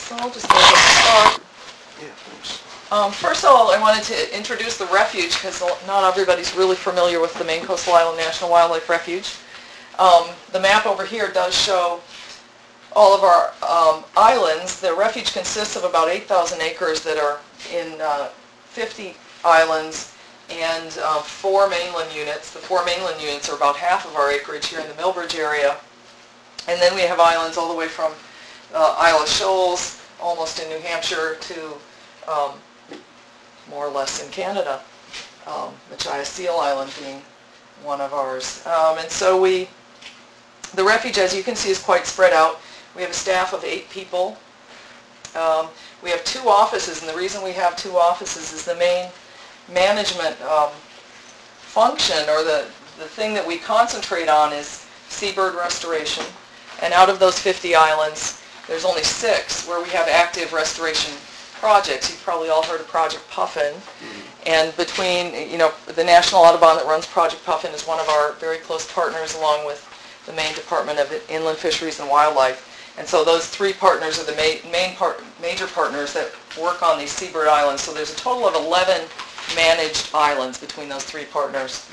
So I'll just go ahead and start. Yeah, thanks. First of all, I wanted to introduce the refuge because not everybody's really familiar with the Maine Coastal Island National Wildlife Refuge. The map over here does show all of our islands. The refuge consists of about 8,000 acres that are in 50 islands and 4 mainland units. The 4 mainland units are about half of our acreage here in the Millbridge area. And then we have islands all the way from Isle of Shoals, almost in New Hampshire, to more or less in Canada, Machias Seal Island being one of ours. And so the refuge, as you can see, is quite spread out. We have a staff of 8 people. We have 2 offices, and the reason we have 2 offices is the main management function, or the thing that we concentrate on, is seabird restoration. And out of those 50 islands, there's only 6 where we have active restoration projects. You've probably all heard of Project Puffin. And between, the National Audubon that runs Project Puffin is one of our very close partners, along with the Maine Department of Inland Fisheries and Wildlife. And so those 3 partners are the major partners that work on these seabird islands. So there's a total of 11 managed islands between those 3 partners.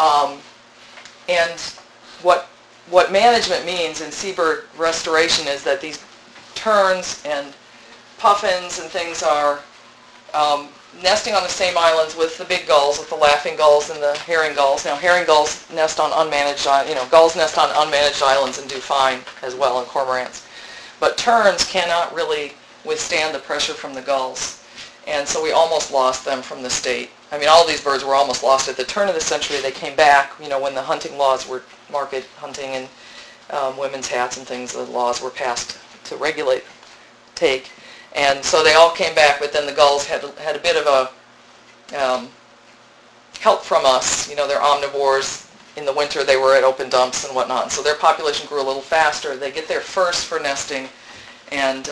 And what management means in seabird restoration is that these terns and puffins and things are nesting on the same islands with the big gulls, with the laughing gulls and the herring gulls. Now, herring gulls nest on unmanaged, gulls nest on unmanaged islands and do fine as well, and cormorants. But terns cannot really withstand the pressure from the gulls, and so we almost lost them from the state. I mean, all these birds were almost lost. At the turn of the century, they came back, when the hunting laws were market hunting and women's hats and things, the laws were passed to regulate take. And so they all came back, but then the gulls had a bit of a help from us. They're omnivores. In the winter, they were at open dumps and whatnot, and so their population grew a little faster. They get there first for nesting, and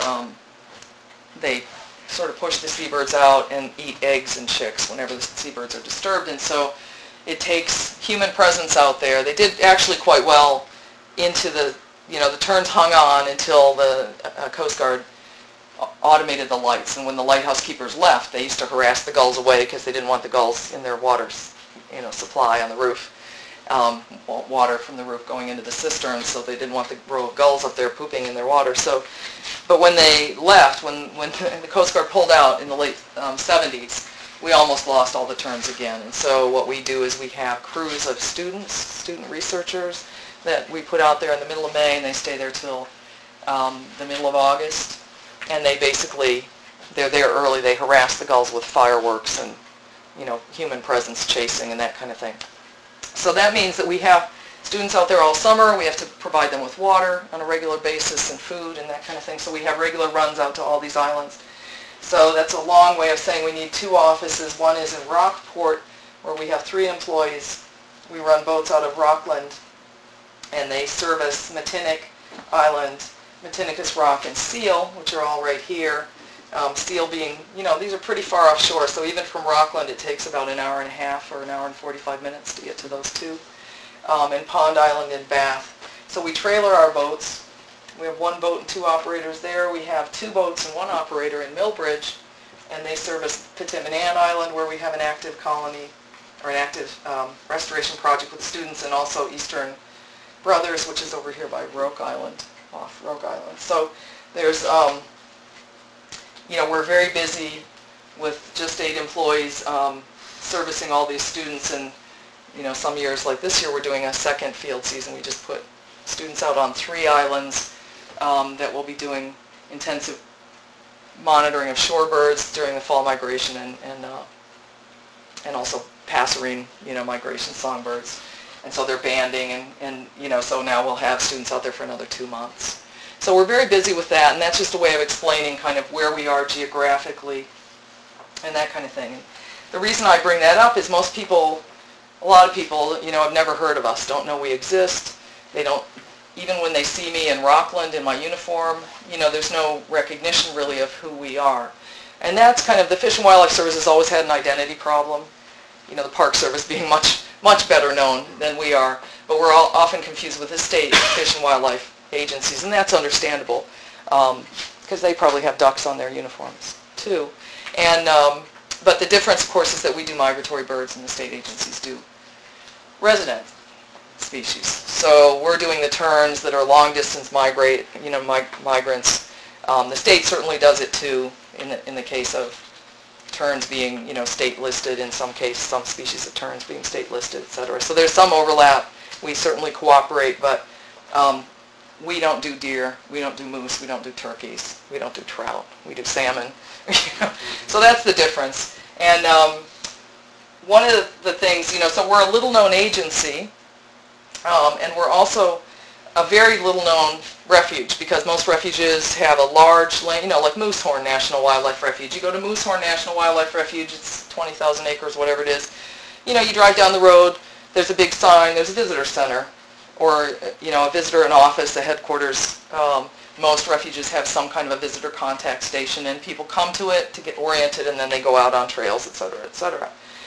they sort of push the seabirds out and eat eggs and chicks whenever the seabirds are disturbed. And so it takes human presence out there. They did actually quite well into the terns hung on until the Coast Guard automated the lights. And when the lighthouse keepers left, they used to harass the gulls away because they didn't want the gulls in their water supply on the roof. Water from the roof going into the cistern, so they didn't want the row of gulls up there pooping in their water. But when they left, when the Coast Guard pulled out in the late 70s, we almost lost all the terns again. And so what we do is we have crews of student researchers that we put out there in the middle of May, and they stay there till the middle of August. And they're there early. They harass the gulls with fireworks and, human presence chasing and that kind of thing. So that means that we have students out there all summer. We have to provide them with water on a regular basis and food and that kind of thing. So we have regular runs out to all these islands. So that's a long way of saying we need 2 offices. One is in Rockport, where we have 3 employees. We run boats out of Rockland, and they service Matinik Island, Matinicus Rock, and Seal, which are all right here. Seal being, these are pretty far offshore, so even from Rockland it takes about an hour and a half or an hour and 45 minutes to get to those 2. And Pond Island in Bath. So we trailer our boats. We have 1 boat and 2 operators there. We have 2 boats and 1 operator in Millbridge, and they service Petitmanan Island, where we have an active colony, or an active restoration project with students, and also Eastern Brothers, which is over here by Roque Island, off Roque Island. So there's we're very busy with just 8 employees servicing all these students, and some years, like this year, we're doing a second field season. We just put students out on 3 islands that will be doing intensive monitoring of shorebirds during the fall migration and also passerine, migration songbirds. And so they're banding, and so now we'll have students out there for another 2 months. So we're very busy with that, and that's just a way of explaining kind of where we are geographically and that kind of thing. And the reason I bring that up is a lot of people, have never heard of us, don't know we exist. They don't, even when they see me in Rockland in my uniform, there's no recognition really of who we are. And that's kind of, the Fish and Wildlife Service has always had an identity problem. The Park Service being much better known than we are, but we're all often confused with the state Fish and Wildlife agencies, and that's understandable. because they probably have ducks on their uniforms too. And but the difference, of course, is that we do migratory birds and the state agencies do resident species. So we're doing the terns that are long-distance migrants. The state certainly does it too in the case of terns being, state listed, in some cases, some species of terns being state listed, etc. So there's some overlap. We certainly cooperate, but we don't do deer, we don't do moose, we don't do turkeys, we don't do trout, we do salmon. So that's the difference. And one of the things, so we're a little-known agency, and we're also a very little-known refuge, because most refuges have a large land, like Moosehorn National Wildlife Refuge. You go to Moosehorn National Wildlife Refuge, it's 20,000 acres, whatever it is. You drive down the road, there's a big sign, there's a visitor center, or, a visitor in office, the headquarters. Most refuges have some kind of a visitor contact station, and people come to it to get oriented, and then they go out on trails, et cetera, et cetera.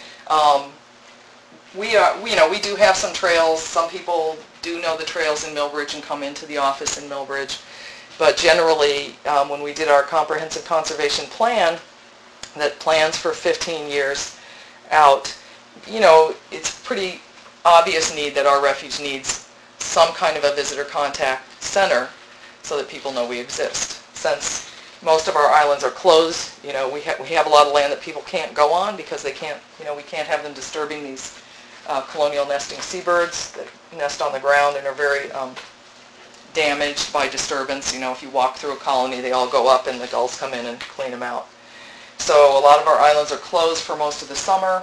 We do have some trails. Some people do know the trails in Millbridge and come into the office in Millbridge. But generally, when we did our comprehensive conservation plan, that plans for 15 years out, it's a pretty obvious need that our refuge needs some kind of a visitor contact center so that people know we exist. Since most of our islands are closed, we have a lot of land that people can't go on because they can't, we can't have them disturbing these colonial nesting seabirds that nest on the ground and are very damaged by disturbance. If you walk through a colony, they all go up and the gulls come in and clean them out. So a lot of our islands are closed for most of the summer,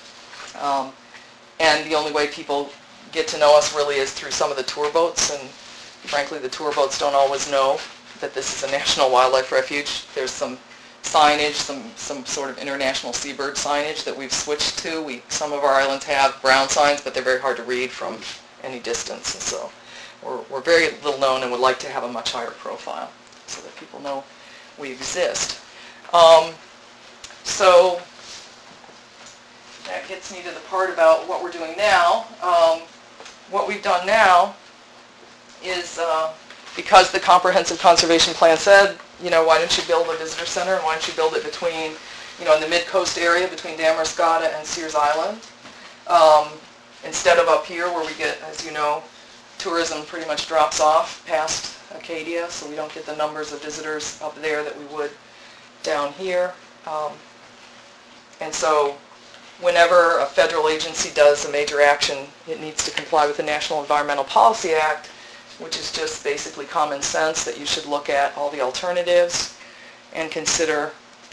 and the only way people get to know us really is through some of the tour boats, and frankly the tour boats don't always know that this is a national wildlife refuge. There's some signage, some sort of international seabird signage that we've switched to. Some of our islands have brown signs, but they're very hard to read from any distance, and so we're very little known and would like to have a much higher profile so that people know we exist. So that gets me to the part about what we're doing now. What we've done now is, because the Comprehensive Conservation Plan said, why don't you build a visitor center, and why don't you build it between, in the mid-coast area between Damariscotta and Sears Island, instead of up here where we get, as you know, tourism pretty much drops off past Acadia, so we don't get the numbers of visitors up there that we would down here. And so whenever a federal agency does a major action, it needs to comply with the National Environmental Policy Act, which is just basically common sense that you should look at all the alternatives and consider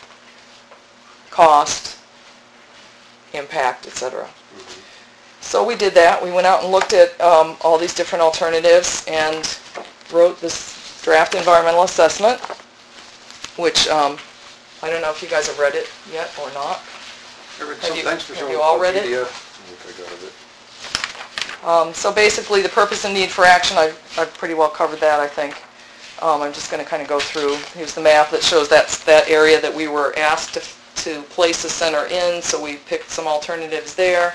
cost, impact, etc. So we did that. We went out and looked at all these different alternatives and wrote this draft environmental assessment, which I don't know if you guys have read it yet or not. Have you all read it? So basically the purpose and need for action, I've pretty well covered that, I think. I'm just going to kind of go through. Here's the map that shows that area that we were asked to place the center in, so we picked some alternatives there.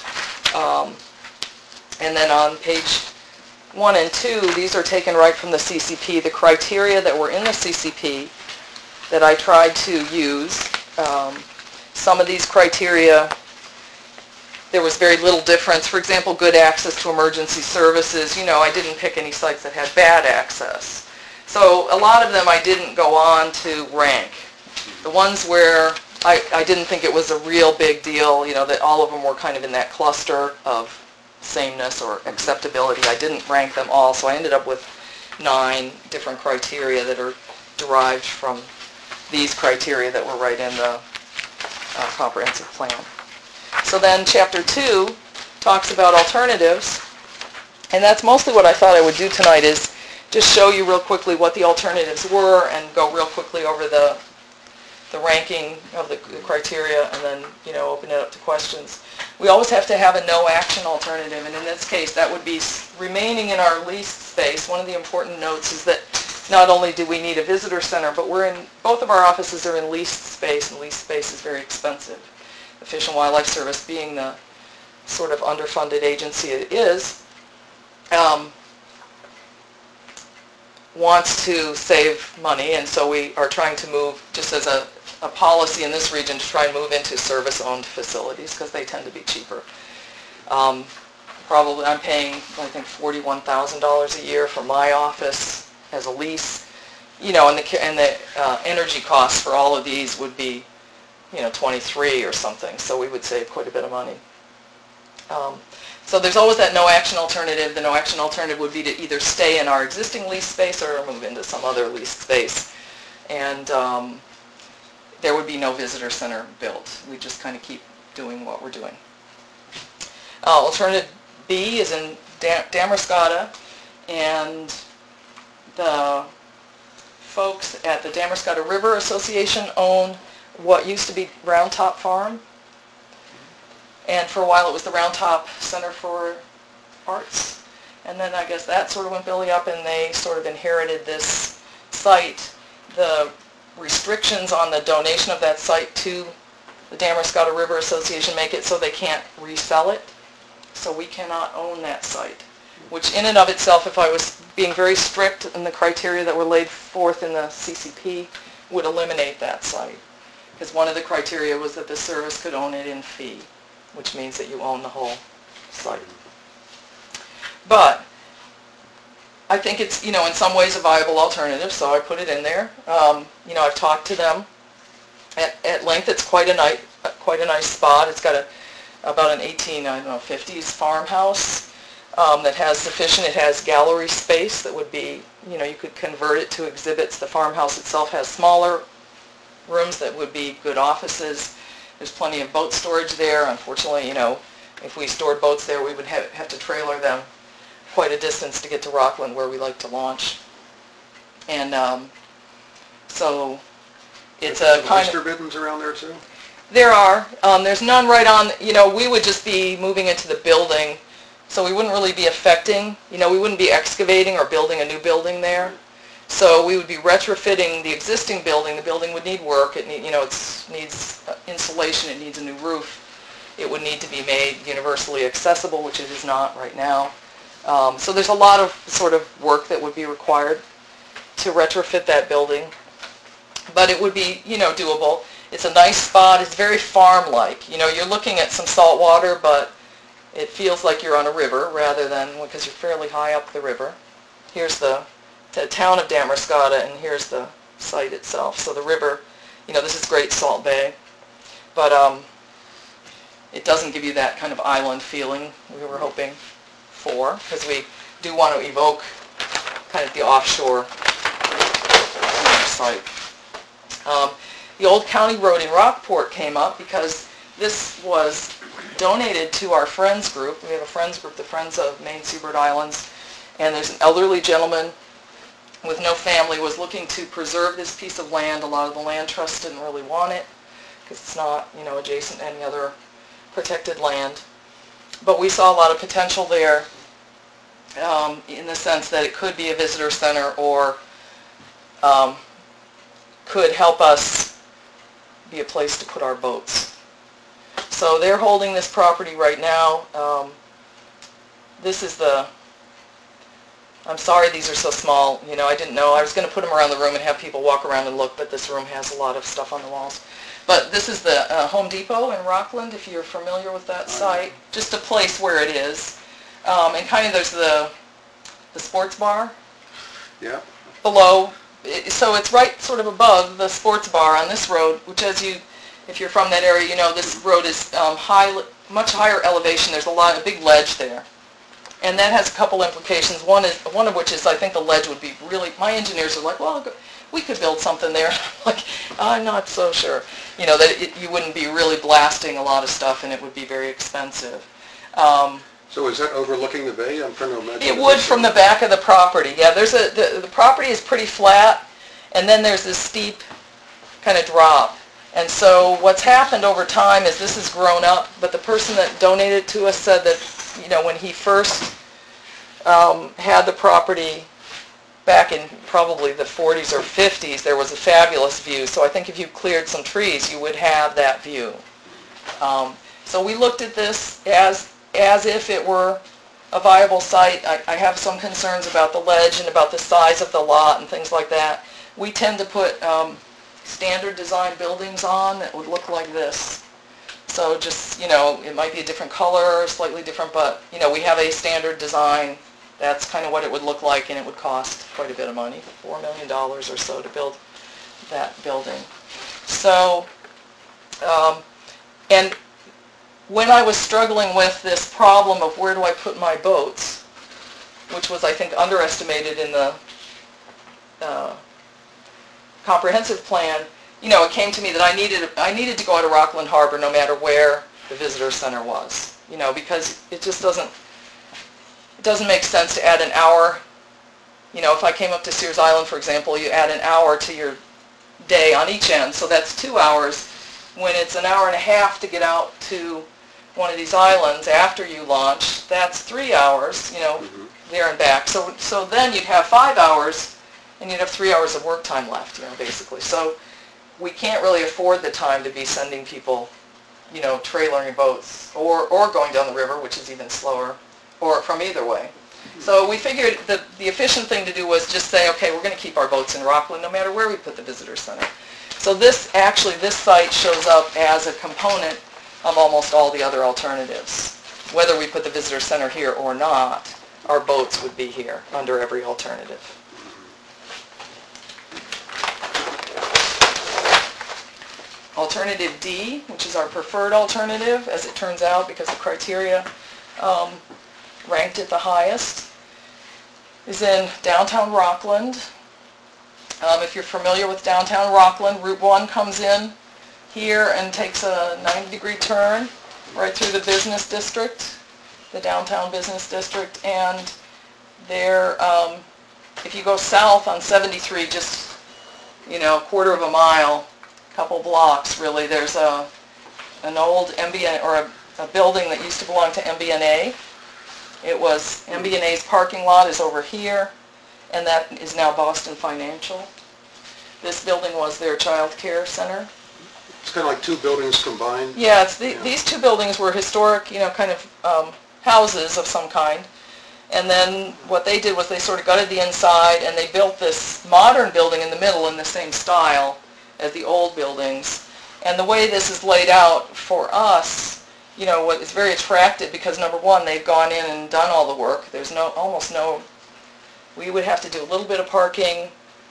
And then on page 1 and 2, these are taken right from the CCP. The criteria that were in the CCP that I tried to use, some of these criteria, there was very little difference. For example, good access to emergency services. I didn't pick any sites that had bad access. So a lot of them I didn't go on to rank. The ones where I didn't think it was a real big deal, that all of them were kind of in that cluster of sameness or acceptability, I didn't rank them all. So I ended up with 9 different criteria that are derived from these criteria that were right in the comprehensive plan. So then Chapter 2 talks about alternatives, and that's mostly what I thought I would do tonight, is just show you real quickly what the alternatives were and go real quickly over the ranking of the criteria, and then open it up to questions. We always have to have a no action alternative, and in this case that would be remaining in our leased space. One of the important notes is that not only do we need a visitor center, but both of our offices are in leased space, and leased space is very expensive. The Fish and Wildlife Service, being the sort of underfunded agency it is, wants to save money, and so we are trying to move, just as a policy in this region, to try and move into service-owned facilities because they tend to be cheaper. Probably I'm paying, I think, $41,000 a year for my office as a lease, and the energy costs for all of these would be, 23 or something, so we would save quite a bit of money. So there's always that no-action alternative. The no-action alternative would be to either stay in our existing lease space or move into some other leased space. And there would be no visitor center built. We just kind of keep doing what we're doing. Alternative B is in Damariscotta, and the folks at the Damariscotta River Association own what used to be Round Top Farm. And for a while it was the Round Top Center for Arts. And then I guess that sort of went belly up and they sort of inherited this site. The restrictions on the donation of that site to the Damariscotta River Association make it so they can't resell it. So we cannot own that site, which in and of itself, if I was being very strict in the criteria that were laid forth in the CCP, would eliminate that site. Because one of the criteria was that the service could own it in fee, which means that you own the whole site. But I think it's, in some ways a viable alternative, so I put it in there. I've talked to them at length. It's quite a nice spot. It's got about an 50s farmhouse that has sufficient. It has gallery space that would be, you could convert it to exhibits. The farmhouse itself has smaller rooms that would be good offices. There's plenty of boat storage there. Unfortunately, if we stored boats there, we would have to trailer them quite a distance to get to Rockland, where we like to launch. And so it's a kind of... oyster bins around there too? There are. There's none right on, we would just be moving into the building, so we wouldn't really be affecting, we wouldn't be excavating or building a new building there. So we would be retrofitting the existing building. The building would need work. It needs insulation. It needs a new roof. It would need to be made universally accessible, which it is not right now. So there's a lot of sort of work that would be required to retrofit that building. But it would be, doable. It's a nice spot. It's very farm-like. You're looking at some salt water, but it feels like you're on a river rather than, because you're fairly high up the river. Here's the town of Damariscotta, and here's the site itself. So the river, this is Great Salt Bay, but it doesn't give you that kind of island feeling we were hoping for, because we do want to evoke kind of the offshore site. The old county road in Rockport came up because this was donated to our Friends group. We have a Friends group, the Friends of Maine Seabird Islands, and there's an elderly gentleman with no family was looking to preserve this piece of land. A lot of the land trusts didn't really want it because it's not, adjacent to any other protected land. But we saw a lot of potential there in the sense that it could be a visitor center or could help us be a place to put our boats. So they're holding this property right now. This is I'm sorry these are so small. I didn't know. I was going to put them around the room and have people walk around and look, but this room has a lot of stuff on the walls. But this is the Home Depot in Rockland, if you're familiar with that site. Just a place where it is. And kind of there's the sports bar. Yeah. Below. So it's right sort of above the sports bar on this road, which if you're from that area, this road is much higher elevation. There's a big ledge there. And that has a couple implications. One of which is I think the ledge would be really, my engineers are like, well, we could build something there. I'm like, I'm not so sure. That you wouldn't be really blasting a lot of stuff and it would be very expensive. So is that overlooking the bay? I'm trying to imagine. It would from the back of the property. Yeah, the property is pretty flat and then there's this steep kind of drop. And so what's happened over time is this has grown up, but the person that donated to us said that when he first had the property back in probably the 40s or 50s, there was a fabulous view. So I think if you cleared some trees, you would have that view. So we looked at this as if it were a viable site. I have some concerns about the ledge and about the size of the lot and things like that. We tend to put standard design buildings on that would look like this. So just, it might be a different color, slightly different, but, we have a standard design. That's kind of what it would look like, and it would cost quite a bit of money, $4 million or so to build that building. So, and when I was struggling with this problem of where do I put my boats, which was, I think, underestimated in the comprehensive plan, it came to me that I needed to go out of Rockland Harbor no matter where the visitor center was, because it just doesn't make sense to add an hour. If I came up to Sears Island, for example, you add an hour to your day on each end, so that's 2 hours. When it's an hour and a half to get out to one of these islands after you launch, that's 3 hours, there and back. So then you'd have 5 hours, and you'd have 3 hours of work time left, basically. So we can't really afford the time to be sending people, trailering boats or going down the river, which is even slower, or from either way. So we figured that the efficient thing to do was just say, okay, we're going to keep our boats in Rockland no matter where we put the visitor center. So this site shows up as a component of almost all the other alternatives. Whether we put the visitor center here or not, our boats would be here under every alternative. Alternative D, which is our preferred alternative, as it turns out, because the criteria ranked it the highest, is in downtown Rockland. If you're familiar with downtown Rockland, Route 1 comes in here and takes a 90-degree turn right through the business district, the downtown business district, and there, if you go south on 73, just, a quarter of a mile, couple blocks really, there's an old MBNA, or a building that used to belong to MBNA. It was, MBNA's parking lot is over here, and that is now Boston Financial. This building was their child care center. It's kind of like two buildings combined. Yeah, these two buildings were historic, kind of houses of some kind. And then what they did was they sort of gutted the inside, and they built this modern building in the middle in the same style as the old buildings. And the way this is laid out for us, what is very attractive, because number one, they've gone in and done all the work. There's almost no, we would have to do a little bit of parking,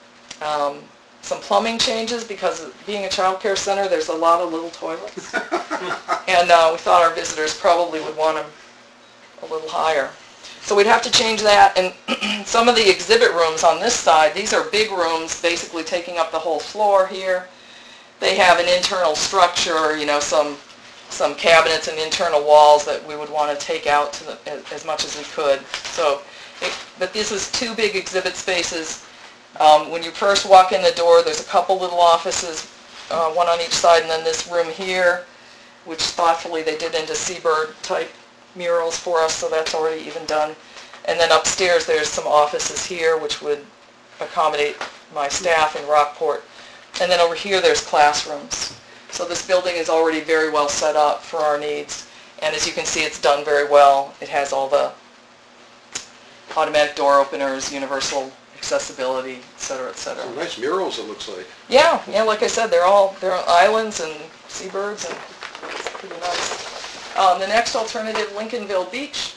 some plumbing changes, because being a child care center, there's a lot of little toilets. And we thought our visitors probably would want them a little higher. So we'd have to change that, and some of the exhibit rooms on this side, these are big rooms basically taking up the whole floor here. They have an internal structure, some cabinets and internal walls that we would want to take out to as much as we could. So, but this is two big exhibit spaces. When you first walk in the door, there's a couple little offices, one on each side, and then this room here, which thoughtfully they did into seabird type murals for us, so that's already even done. And then upstairs there's some offices here which would accommodate my staff in Rockport. And then over here there's classrooms. So this building is already very well set up for our needs. And as you can see, it's done very well. It has all the automatic door openers, universal accessibility, et cetera, et cetera. Some nice murals, it looks like. Yeah, like I said, they're islands and seabirds, and it's pretty nice. The next alternative, Lincolnville Beach.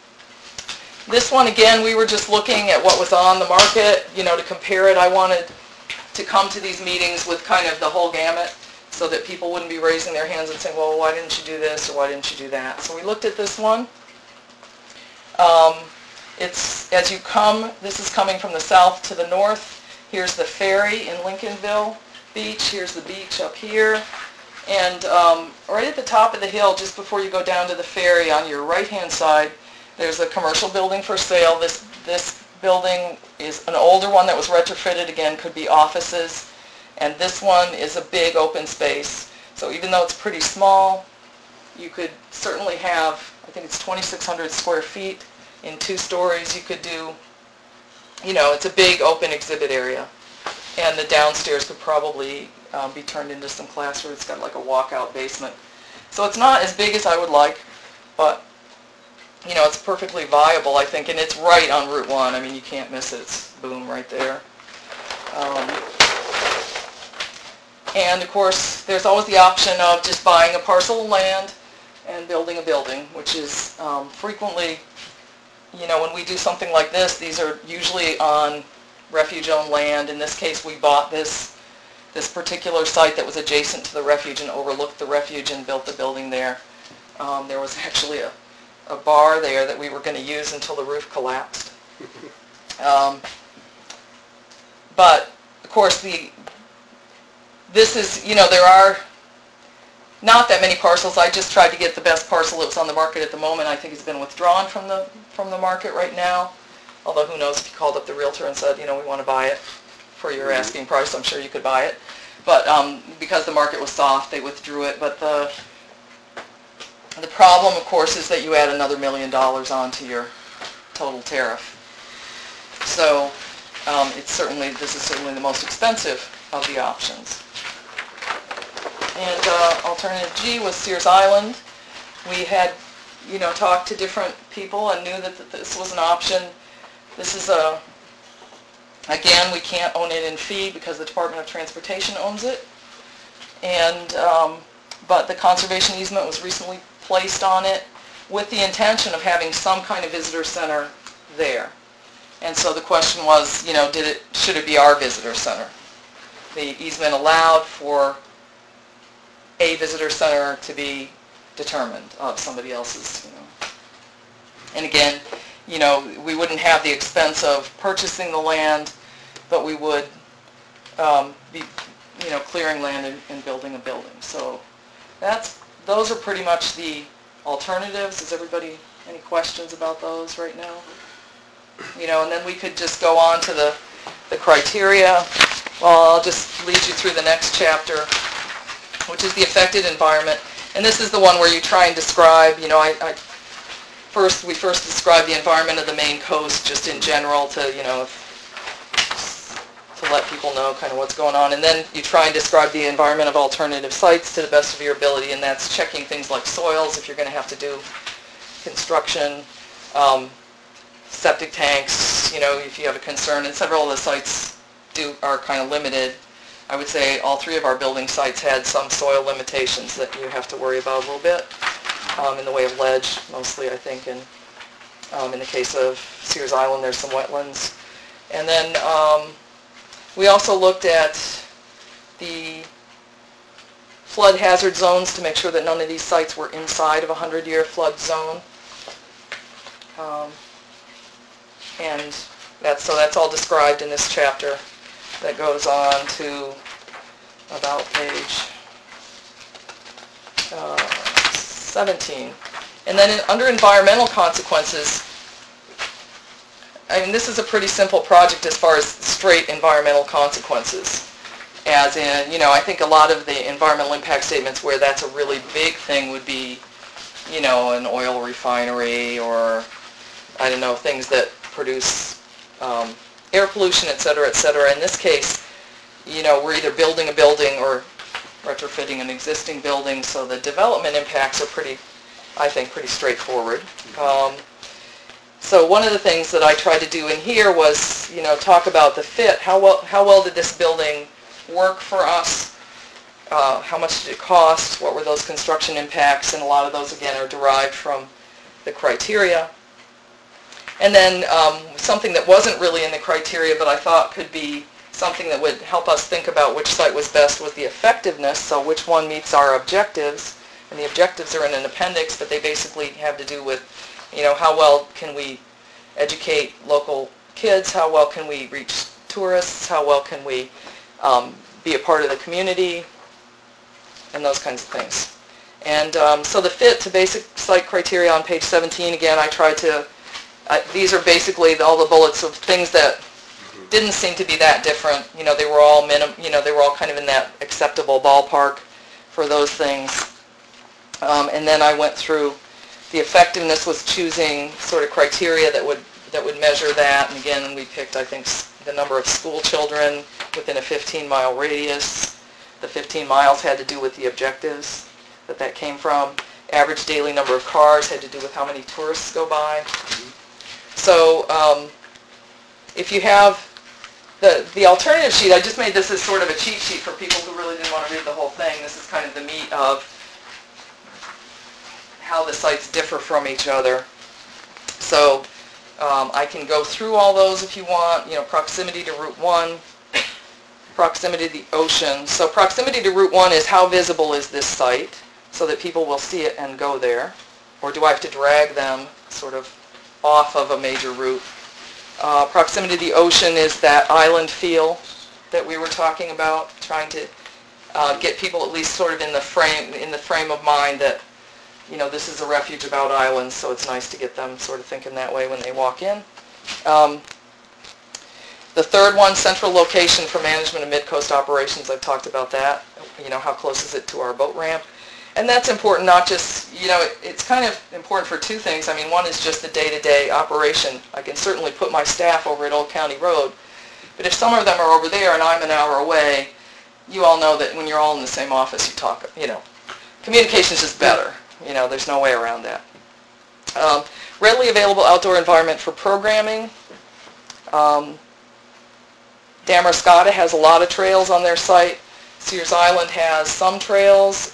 This one, again, we were just looking at what was on the market, to compare it. I wanted to come to these meetings with kind of the whole gamut so that people wouldn't be raising their hands and saying, well, why didn't you do this or why didn't you do that? So we looked at this one. It's, as you come, this is coming from the south to the north. Here's the ferry in Lincolnville Beach. Here's the beach up here. And right at the top of the hill, just before you go down to the ferry, on your right-hand side, there's a commercial building for sale. This building is an older one that was retrofitted. Again, could be offices. And this one is a big open space. So even though it's pretty small, you could certainly have, I think it's 2,600 square feet in 2 stories. You could do, it's a big open exhibit area. And the downstairs could probably be turned into some classrooms. It's got like a walkout basement. So it's not as big as I would like, but it's perfectly viable, I think, and it's right on Route 1. I mean, you can't miss it. It's boom right there. And of course, there's always the option of just buying a parcel of land and building a building, which is frequently, when we do something like this, these are usually on refuge-owned land. In this case, we bought this particular site that was adjacent to the refuge and overlooked the refuge and built the building there. There was actually a bar there that we were going to use until the roof collapsed. But, of course, this is, there are not that many parcels. I just tried to get the best parcel that was on the market at the moment. I think it's been withdrawn from the market right now. Although who knows, if you called up the realtor and said, we want to buy it for your asking price, I'm sure you could buy it. But because the market was soft, they withdrew it. But the problem, of course, is that you add another $1 million onto your total tariff. So this is certainly the most expensive of the options. And alternative G was Sears Island. We had, talked to different people and knew that this was an option. This is again, we can't own it in fee because the Department of Transportation owns it. And, but the conservation easement was recently placed on it with the intention of having some kind of visitor center there. And so the question was, should it be our visitor center? The easement allowed for a visitor center to be determined of somebody else's, And again, we wouldn't have the expense of purchasing the land, but we would be, clearing land and building a building. So those are pretty much the alternatives. Does everybody, any questions about those right now? And then we could just go on to the criteria. Well, I'll just lead you through the next chapter, which is the affected environment. And this is the one where you try and describe, we first describe the environment of the Maine coast just in general to let people know kind of what's going on. And then you try and describe the environment of alternative sites to the best of your ability, and that's checking things like soils if you're going to have to do construction, septic tanks, if you have a concern. And several of the sites are kind of limited. I would say all three of our building sites had some soil limitations that you have to worry about a little bit, in the way of ledge mostly, I think. And in the case of Sears Island, there's some wetlands. And then we also looked at the flood hazard zones to make sure that none of these sites were inside of a 100-year flood zone. And that's all described in this chapter that goes on to about page 17. And then under environmental consequences, this is a pretty simple project as far as straight environmental consequences. As in, I think a lot of the environmental impact statements where that's a really big thing would be, an oil refinery or, I don't know, things that produce air pollution, et cetera, et cetera. In this case, we're either building a building or retrofitting an existing building, so the development impacts are pretty straightforward. So one of the things that I tried to do in here was, talk about the fit. How well did this building work for us? How much did it cost? What were those construction impacts? And a lot of those, again, are derived from the criteria. And then something that wasn't really in the criteria, but I thought could be something that would help us think about which site was best, was the effectiveness, so which one meets our objectives. And the objectives are in an appendix, but they basically have to do with, how well can we educate local kids, how well can we reach tourists, how well can we be a part of the community, and those kinds of things. And so the fit to basic site criteria on page 17, again, I tried to, these are basically all the bullets of things that didn't seem to be that different. They were all they were all kind of in that acceptable ballpark for those things. And then I went through the effectiveness was choosing sort of criteria that would measure that. And again, we picked, I think, the number of school children within a 15-mile radius. The 15 miles had to do with the objectives that came from. average daily number of cars had to do with how many tourists go by. So if you have the alternative sheet, I just made this as sort of a cheat sheet for people who really didn't want to read the whole thing. This is kind of the meat of how the sites differ from each other. So I can go through all those if you want. You know, proximity to Route 1, proximity to the ocean. So proximity to Route 1 is how visible is this site so that people will see it and go there. Or do I have to drag them sort of off of a major route? Proximity to the ocean is that island feel that we were talking about, trying to get people at least sort of in the frame of mind that, you know, this is a refuge about islands, so it's nice to get them sort of thinking that way when they walk in. The third one, central location for management of mid-coast operations. I've talked about that. You know, how close is it to our boat ramp? And that's important, not just, you know, it's kind of important for two things. I mean, one is just the day-to-day operation. I can certainly put my staff over at Old County Road, but if some of them are over there and I'm an hour away, you all know that when you're all in the same office, you talk, you know, communication's just better. You know, there's no way around that. Readily available outdoor environment for programming. Damariscotta has a lot of trails on their site. Sears Island has some trails.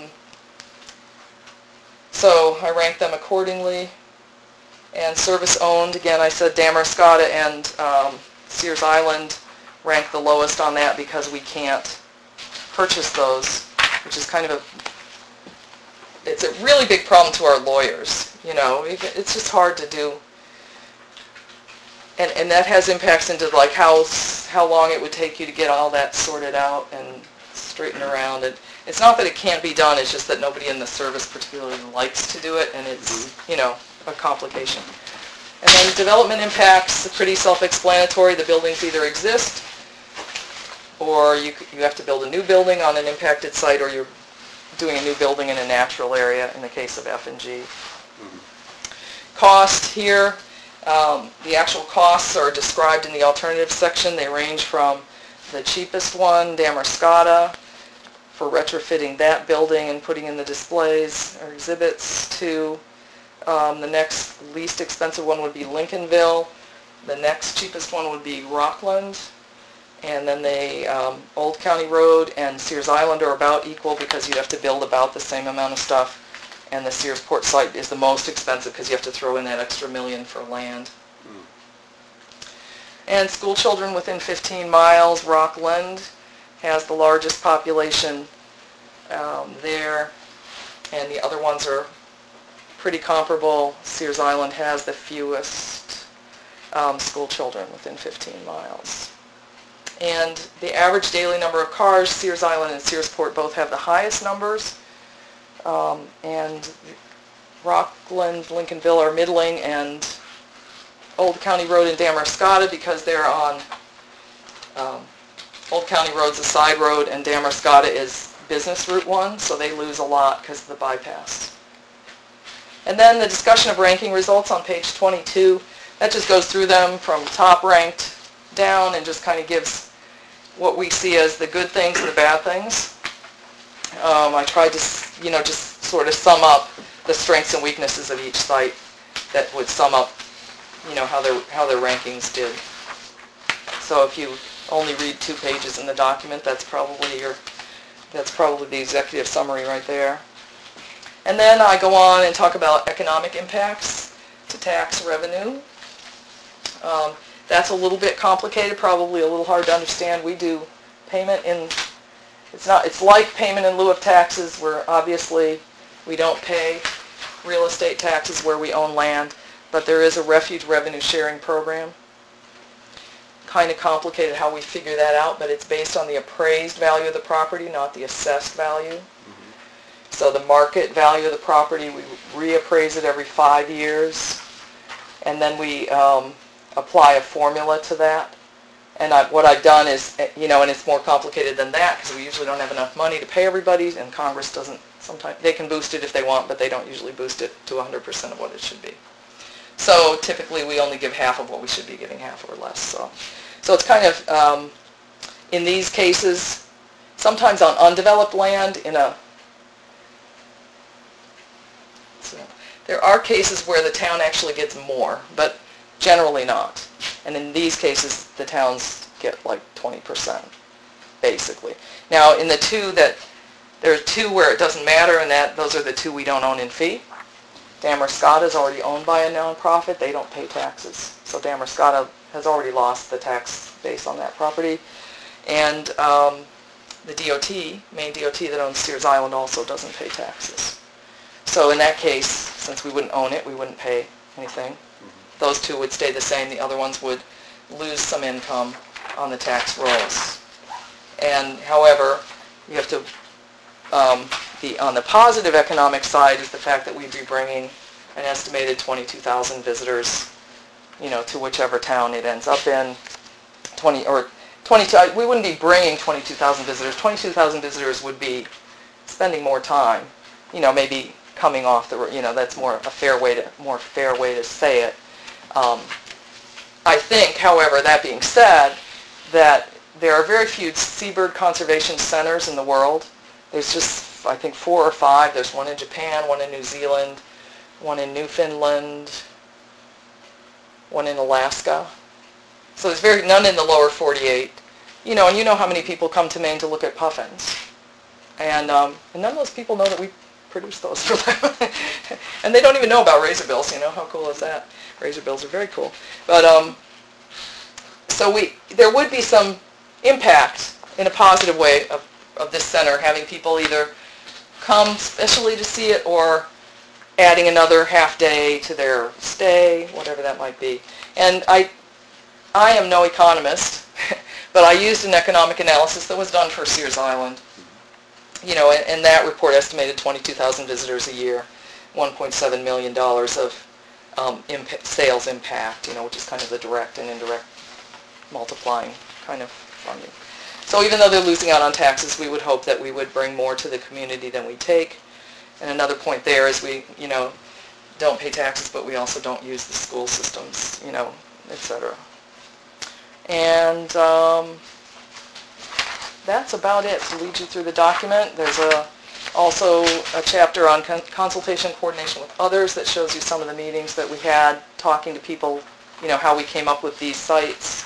So I rank them accordingly. And service owned, again, I said Damariscotta and Sears Island rank the lowest on that because we can't purchase those, which is kind of it's a really big problem to our lawyers. You know, it's just hard to do. And that has impacts into like how long it would take you to get all that sorted out and straightened around. And it's not that it can't be done, it's just that nobody in the service particularly likes to do it, and it's, you know, a complication. And then development impacts, pretty self-explanatory. The buildings either exist, or you have to build a new building on an impacted site, or you're doing a new building in a natural area in the case of F&G. Cost here, the actual costs are described in the alternatives section. They range from the cheapest one, Damariscotta, for retrofitting that building and putting in the displays or exhibits, to the next least expensive one would be Lincolnville. The next cheapest one would be Rockland. And then the Old County Road and Sears Island are about equal because you'd have to build about the same amount of stuff. And the Sears Port site is the most expensive because you have to throw in that extra $1 million for land. And school children within 15 miles, Rockland has the largest population there. And the other ones are pretty comparable. Sears Island has the fewest school children within 15 miles. And the average daily number of cars, Sears Island and Sears Port both have the highest numbers. And Rockland, Lincolnville are middling, and Old County Road and Damariscotta, because they're on Old County Road's a side road and Damariscotta is business Route 1, so they lose a lot because of the bypass. And then the discussion of ranking results on page 22, that just goes through them from top ranked down and just kind of gives what we see as the good things and the bad things. I tried to, you know, just sort of sum up the strengths and weaknesses of each site that would sum up, you know, how their rankings did. So if you only read 2 pages in the document, that's probably the executive summary right there. And then I go on and talk about economic impacts to tax revenue. That's a little bit complicated, probably a little hard to understand. We do payment in, it's like payment in lieu of taxes, where obviously we don't pay real estate taxes where we own land, but there is a refuge revenue sharing program. Kind of complicated how we figure that out, but it's based on the appraised value of the property, not the assessed value. So the market value of the property, we reappraise it every 5 years, and then we apply a formula to that. And what I've done is, you know, and it's more complicated than that because we usually don't have enough money to pay everybody, and Congress doesn't, sometimes, they can boost it if they want, but they don't usually boost it to 100% of what it should be. So typically we only give half of what we should be giving, half or less. So it's kind of, in these cases, sometimes on undeveloped land in a There are cases where the town actually gets more, but generally not. And in these cases, the towns get like 20%, basically. Now, in the two that, there are two where it doesn't matter, and those are the two we don't own in fee. Damascotta is already owned by a nonprofit. They don't pay taxes. So Damascotta has already lost the tax base on that property. And the DOT, Maine DOT that owns Sears Island also doesn't pay taxes. So in that case, since we wouldn't own it, we wouldn't pay anything. Those two would stay the same. The other ones would lose some income on the tax rolls. And however, you have to, on the positive economic side is the fact that we'd be bringing an estimated 22,000 visitors, to whichever town it ends up in. 22, we wouldn't be bringing 22,000 visitors. 22,000 visitors would be spending more time, maybe coming off the, that's more fair way to say it. I think, however, that being said, that there are very few seabird conservation centers in the world. There's just, I think, 4 or 5. There's one in Japan, one in New Zealand, one in Newfoundland, one in Alaska. So there's none in the lower 48. And you know how many people come to Maine to look at puffins. And none of those people know that we produce those for them. And they don't even know about razorbills, how cool is that? Razorbills are very cool. But so there would be some impact in a positive way of this center, having people either come specially to see it or adding another half day to their stay, whatever that might be. And I am no economist, but I used an economic analysis that was done for Sears Island. And that report estimated 22,000 visitors a year, $1.7 million of sales impact, which is kind of the direct and indirect multiplying kind of funding. So even though they're losing out on taxes, we would hope that we would bring more to the community than we take. And another point there is we, don't pay taxes, but we also don't use the school systems, etc. And that's about it to lead you through the document. There's also a chapter on consultation coordination with others that shows you some of the meetings that we had talking to people, how we came up with these sites,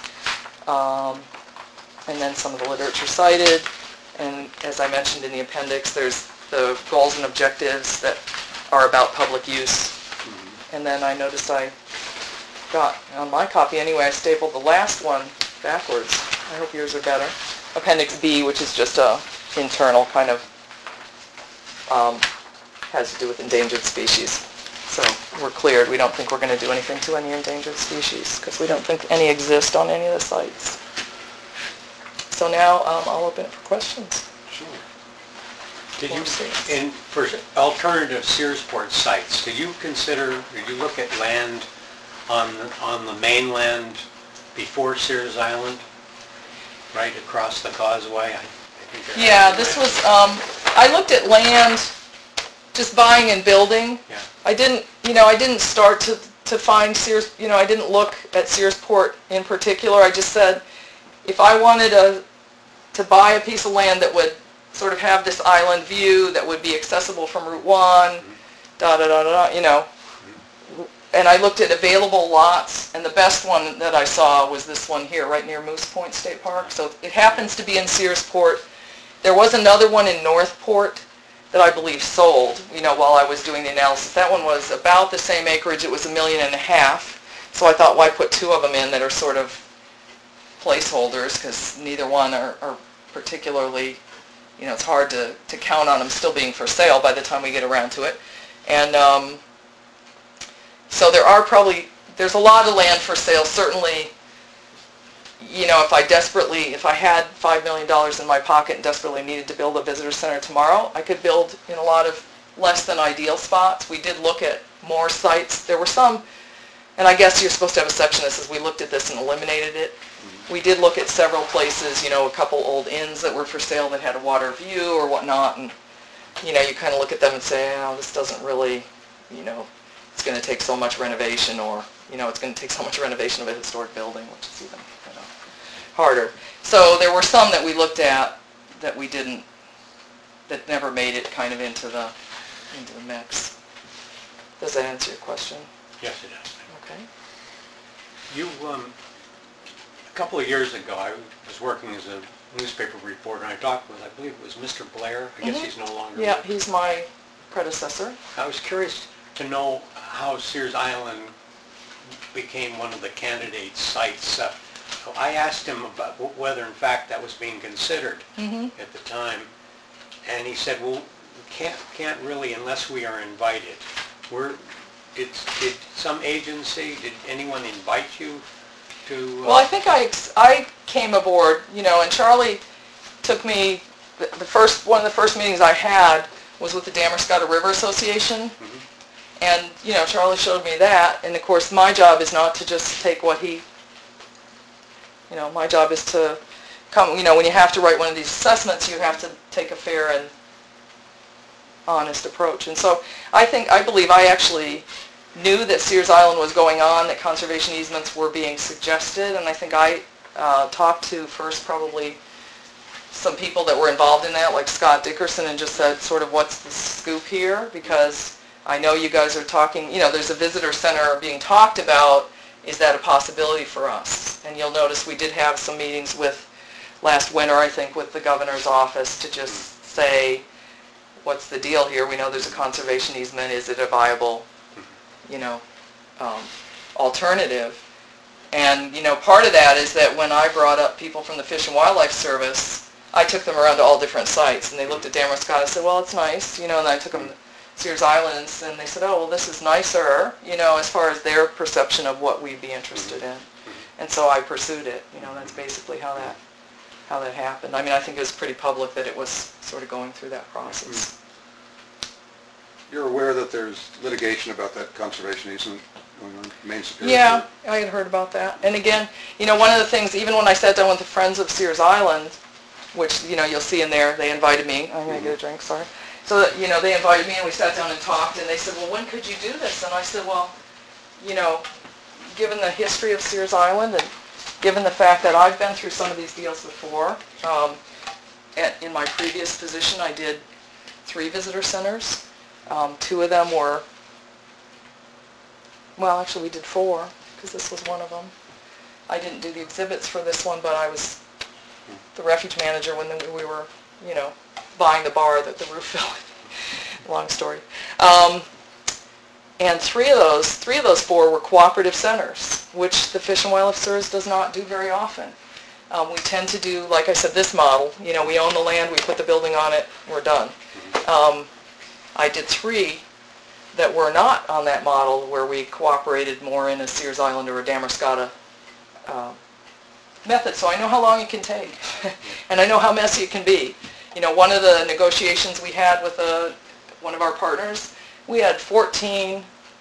and then some of the literature cited. And as I mentioned in the appendix, there's the goals and objectives that are about public use. And then I noticed I got, on my copy anyway, I stapled the last one backwards. I hope yours are better. Appendix B, which is just a internal kind of, has to do with endangered species. So we're cleared. We don't think we're going to do anything to any endangered species because we don't think any exist on any of the sites. So now I'll open it for questions. Sure. For alternative Searsport sites, did you look at land on the mainland before Sears Island, right across the causeway? Yeah, this was, I looked at land, just buying and building. Yeah. I didn't start to find Sears, I didn't look at Searsport in particular. I just said, if I wanted to buy a piece of land that would sort of have this island view, that would be accessible from Route 1, and I looked at available lots, and the best one that I saw was this one here, right near Moose Point State Park. So it happens to be in Searsport. There was another one in Northport that I believe sold, while I was doing the analysis. That one was about the same acreage. It was $1.5 million. So I thought, why put two of them in that are sort of placeholders, because neither one are particularly, it's hard to count on them still being for sale by the time we get around to it. And so there's a lot of land for sale. Certainly, if I had $5 million in my pocket and desperately needed to build a visitor center tomorrow, I could build in a lot of less than ideal spots. We did look at more sites. There were some, and I guess you're supposed to have a section that says we looked at this and eliminated it. We did look at several places, a couple old inns that were for sale that had a water view or whatnot, and, you kind of look at them and say, this doesn't really, it's going to take so much renovation, or, it's going to take so much renovation of a historic building, which is even, harder. So there were some that we looked at that that never made it kind of into the mix. Does that answer your question? Yes, it does. Okay. You, a couple of years ago, I was working as a newspaper reporter, and I talked with, I believe it was Mr. Blair. I guess he's no longer Yeah, with. he's my predecessor. I was curious to know how Sears Island became one of the candidate sites. I asked him about whether in fact that was being considered at the time, and he said, well, we can't really unless we are invited. Did some agency, did anyone invite you to? Well, I think I came aboard, and Charlie took me, one of the first meetings I had was with the Damerscott River Association. And, Charlie showed me that, and of course my job is not to just take what he, my job is to come, when you have to write one of these assessments, you have to take a fair and honest approach. And so I believe I actually knew that Sears Island was going on, that conservation easements were being suggested, and I think I talked to first probably some people that were involved in that, like Scott Dickerson, and just said sort of what's the scoop here, because I know you guys are talking, there's a visitor center being talked about. Is that a possibility for us? And you'll notice we did have some meetings last winter, I think, with the governor's office to just say, what's the deal here? We know there's a conservation easement. Is it a viable, alternative? And, part of that is that when I brought up people from the Fish and Wildlife Service, I took them around to all different sites, and they looked at Damerscott and said, well, it's nice, and I took them Sears Islands, and they said, oh, well, this is nicer, as far as their perception of what we'd be interested in. And so I pursued it. That's basically how that happened. I mean, I think it was pretty public that it was sort of going through that process. You're aware that there's litigation about that conservation easement going on, Maine Superior Yeah, Court? I had heard about that. And again, one of the things, even when I sat down with the Friends of Sears Island, which, you'll see in there, they invited me. I'm going to get a drink, sorry. So, they invited me and we sat down and talked, and they said, well, when could you do this? And I said, well, given the history of Sears Island and given the fact that I've been through some of these deals before, in my previous position I did 3 visitor centers. 2 of them were, well, actually we did 4, because this was one of them. I didn't do the exhibits for this one, but I was the refuge manager when we were, buying the bar that the roof fell in. Long story. And 3 of those 4 were cooperative centers, which the Fish and Wildlife Service does not do very often. We tend to do, like I said, this model. We own the land, we put the building on it, we're done. I did 3 that were not on that model, where we cooperated more in a Sears Island or a Damerscott method. So I know how long it can take, and I know how messy it can be. One of the negotiations we had with one of our partners, we had 14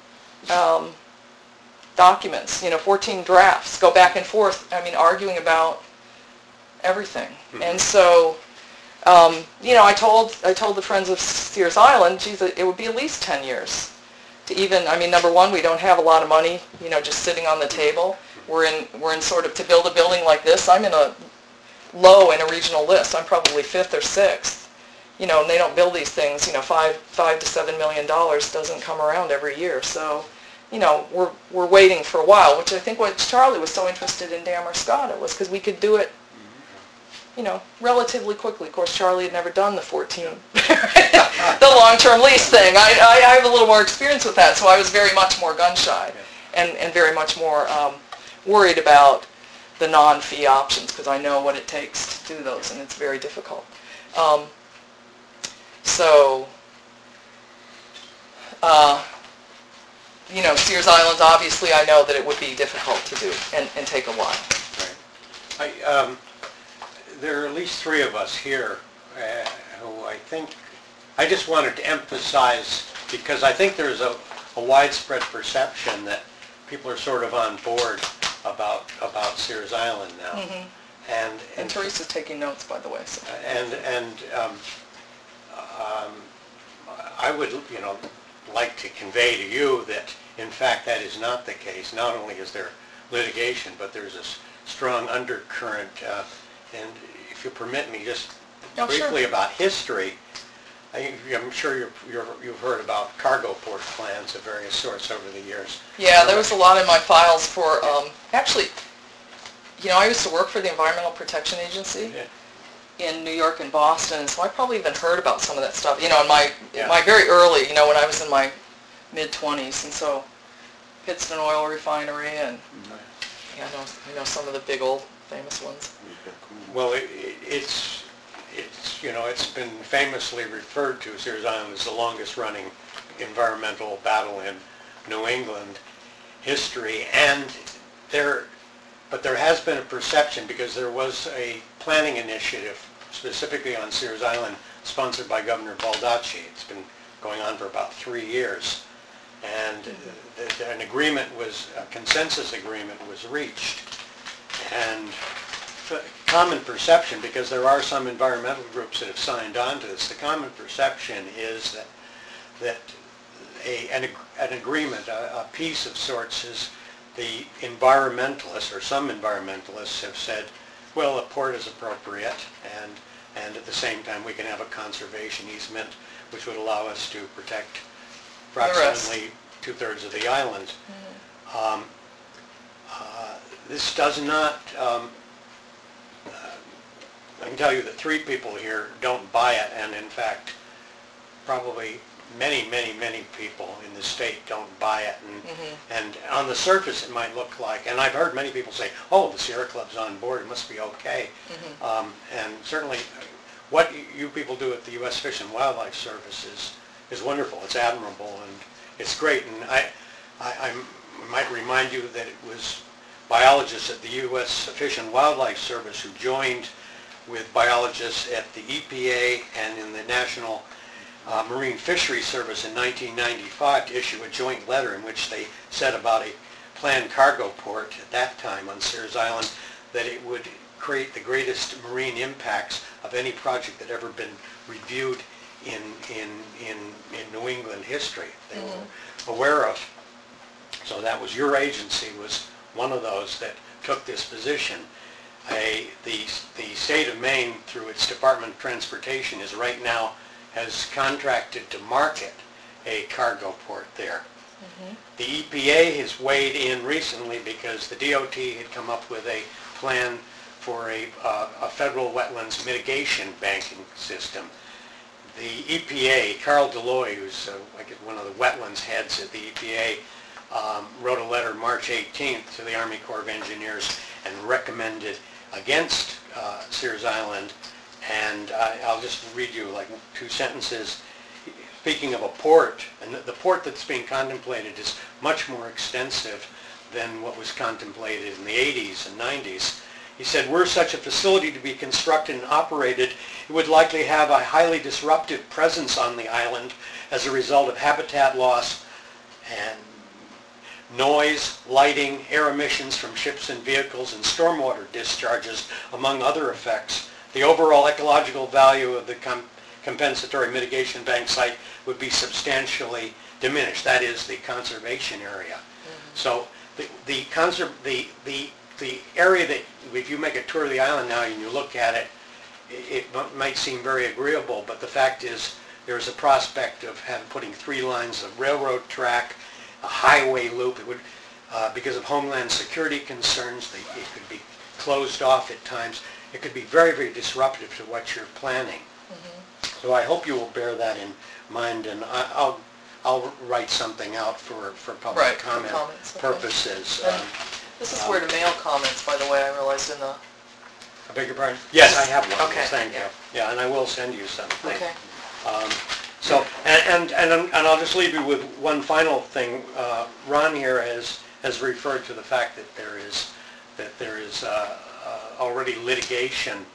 documents, 14 drafts, go back and forth, arguing about everything. And so, I told the Friends of Sears Island, geez, it would be at least 10 years to even, number one, we don't have a lot of money, just sitting on the table. We're in sort of, to build a building like this, I'm in a low in a regional list. I'm probably 5th or 6th. And they don't build these things, $5 to $7 million doesn't come around every year. So, we're waiting for a while, which I think what Charlie was so interested in Damerscott was because we could do it, relatively quickly. Of course, Charlie had never done the 14, the long-term lease thing. I have a little more experience with that, so I was very much more gun-shy and very much more worried about the non-fee options, because I know what it takes to do those, and it's very difficult. Sears Islands, obviously I know that it would be difficult to do and take a while. Right. There are at least 3 of us here who I just wanted to emphasize, because I think there's a widespread perception that people are sort of on board about Sears Island now. And Teresa's taking notes, by the way. So. I would, like to convey to you that, in fact, that is not the case. Not only is there litigation, but there's a strong undercurrent. And if you permit me, just briefly about history. I'm sure you've heard about cargo port plans of various sorts over the years. Yeah, there was a lot in my files for, actually, I used to work for the Environmental Protection Agency in New York and Boston, so I probably even heard about some of that stuff, in my very early, when I was in my mid-20s, and so Pittston Oil Refinery, and I know some of the big old famous ones. Well, it's been famously referred to, Sears Island, as the longest running environmental battle in New England history, but there has been a perception, because there was a planning initiative specifically on Sears Island sponsored by Governor Baldacci. It's been going on for about 3 years, and a consensus agreement was reached, and common perception, because there are some environmental groups that have signed on to this, the common perception is that an agreement, a peace of sorts, is the environmentalists, or some environmentalists have said, well, a port is appropriate, and at the same time we can have a conservation easement which would allow us to protect approximately 2/3 of the island. This does not, I can tell you that 3 people here don't buy it, and in fact, probably many, many, many people in the state don't buy it. And on the surface it might look like, and I've heard many people say, oh, the Sierra Club's on board, it must be okay. And certainly what you people do at the U.S. Fish and Wildlife Service is wonderful, it's admirable, and it's great. And I might remind you that it was biologists at the U.S. Fish and Wildlife Service who joined with biologists at the EPA and in the National Marine Fisheries Service in 1995 to issue a joint letter in which they said about a planned cargo port at that time on Sears Island that it would create the greatest marine impacts of any project that ever been reviewed in New England history. They were aware of. So that was your agency was one of those that took this position. The state of Maine, through its Department of Transportation, has contracted to market a cargo port there. The EPA has weighed in recently because the DOT had come up with a plan for a federal wetlands mitigation banking system. The EPA, Carl Deloy, who's one of the wetlands heads at the EPA, wrote a letter March 18th to the Army Corps of Engineers and recommended against Sears Island, and I'll just read you like 2 sentences. Speaking of a port, and the port that's being contemplated is much more extensive than what was contemplated in the 80s and 90s. He said, were such a facility to be constructed and operated, it would likely have a highly disruptive presence on the island as a result of habitat loss and noise, lighting, air emissions from ships and vehicles, and stormwater discharges, among other effects. The overall ecological value of the compensatory mitigation bank site would be substantially diminished. That is the conservation area. So the area that, if you make a tour of the island now and you look at it, it might seem very agreeable, but the fact is there's a prospect of putting 3 lines of railroad track, a highway loop. It would, because of homeland security concerns, it could be closed off at times. It could be very, very disruptive to what you're planning. So I hope you will bear that in mind, and I'll write something out for public comment purposes. This is where to mail comments, by the way, I realized in the... I beg your pardon? Yes, I have one. Okay. Thank you. Yeah, and I will send you something. Okay. So, and I'll just leave you with one final thing. Ron here has referred to the fact that there is already litigation.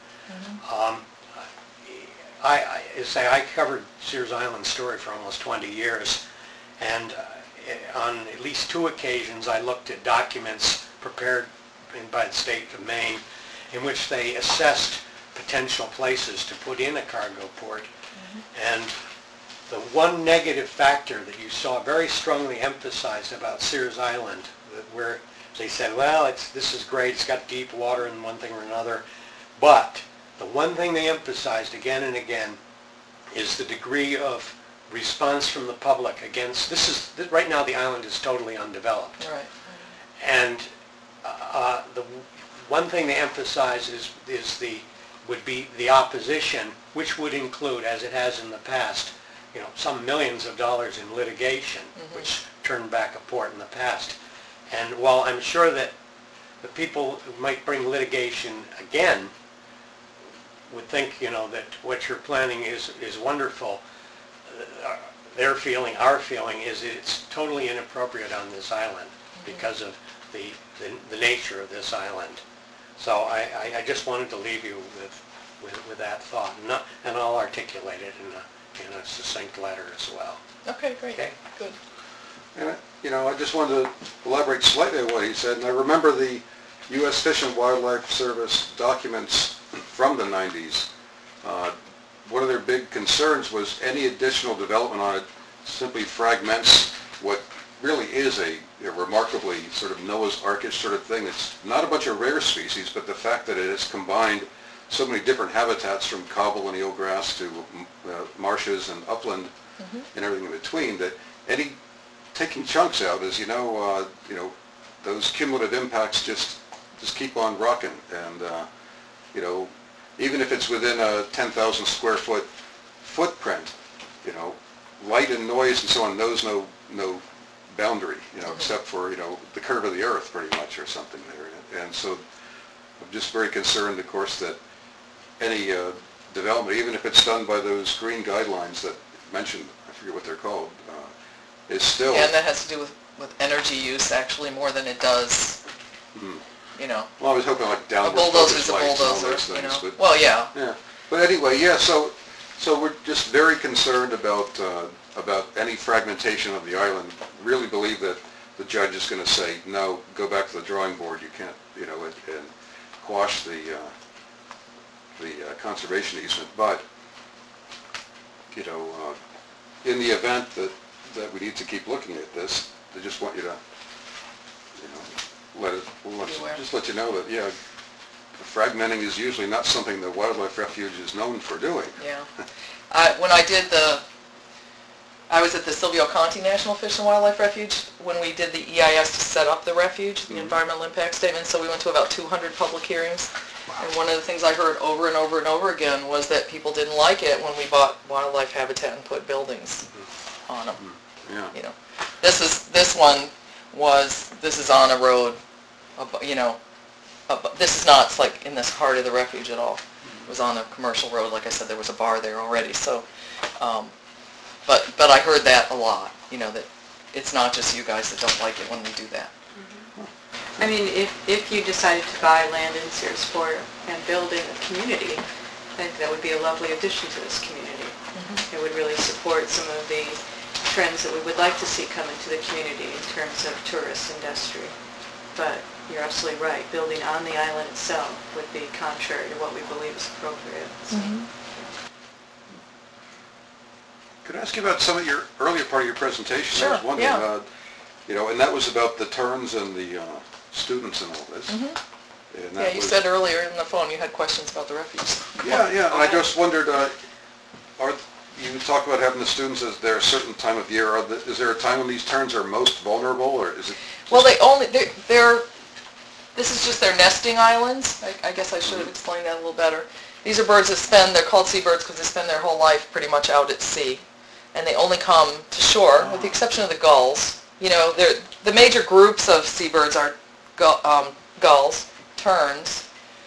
I covered Sears Island story for almost 20 years, and on at least 2 occasions I looked at documents prepared by the state of Maine in which they assessed potential places to put in a cargo port. And the one negative factor that you saw very strongly emphasized about Sears Island, where they said, well, this is great, it's got deep water and one thing or another, but the one thing they emphasized again and again is the degree of response from the public against, right now the island is totally undeveloped. Right. And the one thing to emphasize would be the opposition, which would include, as it has in the past, some millions of dollars in litigation, which turned back a port in the past. And while I'm sure that the people who might bring litigation again would think, that what you're planning is wonderful, our feeling is that it's totally inappropriate on this island because of the nature of this island. So I just wanted to leave you with that thought, and I'll articulate it in a succinct letter as well. Okay, great. Okay? Good. And, I just wanted to elaborate slightly on what he said, and I remember the U.S. Fish and Wildlife Service documents from the 90s. One of their big concerns was any additional development on it simply fragments what really is a remarkably sort of Noah's Ark-ish sort of thing. It's not a bunch of rare species, but the fact that it has combined so many different habitats from cobble and eelgrass to marshes and upland and everything in between, that taking chunks out, as those cumulative impacts just keep on rocking. And, even if it's within a 10,000 square foot footprint, light and noise and so on knows no boundary, except for, the curve of the earth pretty much or something there. And so I'm just very concerned, of course, that any development, even if it's done by those green guidelines that mentioned, I forget what they're called, is still... And that has to do with energy use actually more than it does, Well, I was hoping like a downward bulldozer's a focus lights and all those bulldozer, things, but... Well, yeah. Yeah, but anyway, yeah, so we're just very concerned about any fragmentation of the island. Really believe that the judge is going to say, no, go back to the drawing board. You can't, and quash the conservation easement. But, in the event that we need to keep looking at this, they just want you to, let you know that, fragmenting is usually not something the Wildlife Refuge is known for doing. Yeah. When I was at the Silvio Conti National Fish and Wildlife Refuge when we did the EIS to set up the refuge, the Environmental Impact Statement, so we went to about 200 public hearings. Wow. And one of the things I heard over and over and over again was that people didn't like it when we bought wildlife habitat and put buildings on them. Yeah. This is on a road, this is not like in this heart of the refuge at all. It was on a commercial road. Like I said, there was a bar there already. So, but I heard that a lot, that it's not just you guys that don't like it when we do that. I mean, if you decided to buy land in Searsport and build in a community, I think that would be a lovely addition to this community. It would really support some of the trends that we would like to see come into the community in terms of tourist industry. But you're absolutely right. Building on the island itself would be contrary to what we believe is appropriate. So. Could I ask you about some of your earlier part of your presentation? Sure, I was wondering, yeah. And that was about the terns and the students and all this. And that You said earlier in the phone you had questions about the refuge. Yeah, and I just wondered, you talk about having the students, is there a certain time of year, is there a time when these terns are most vulnerable, or is it... Well, this is just their nesting islands. I guess I should have explained that a little better. These are birds that they're called seabirds because they spend their whole life pretty much out at sea. And they only come to shore, with the exception of the gulls. The major groups of seabirds are gulls, terns,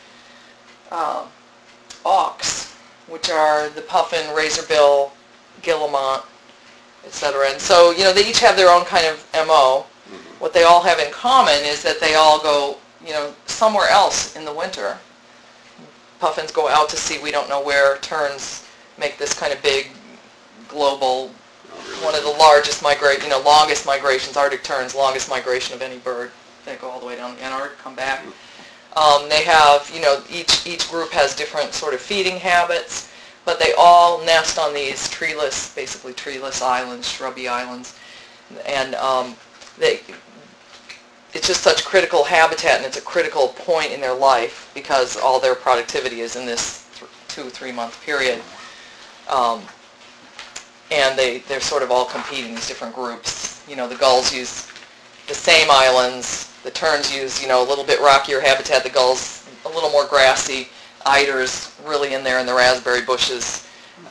auks, which are the puffin, razorbill, guillemot, etc. And so, they each have their own kind of MO. What they all have in common is that they all go, somewhere else in the winter. Puffins go out to sea, we don't know where. Terns make this kind of big global, one of the largest longest migrations, Arctic terns, longest migration of any bird. They go all the way down the Antarctic, come back. They have, each group has different sort of feeding habits, but they all nest on these basically treeless islands, shrubby islands. And it's just such critical habitat, and it's a critical point in their life because all their productivity is in this 2-3 month period. and they're sort of all competing, these different groups. The gulls use the same islands, the terns use, a little bit rockier habitat, the gulls a little more grassy, eiders really in there in the raspberry bushes.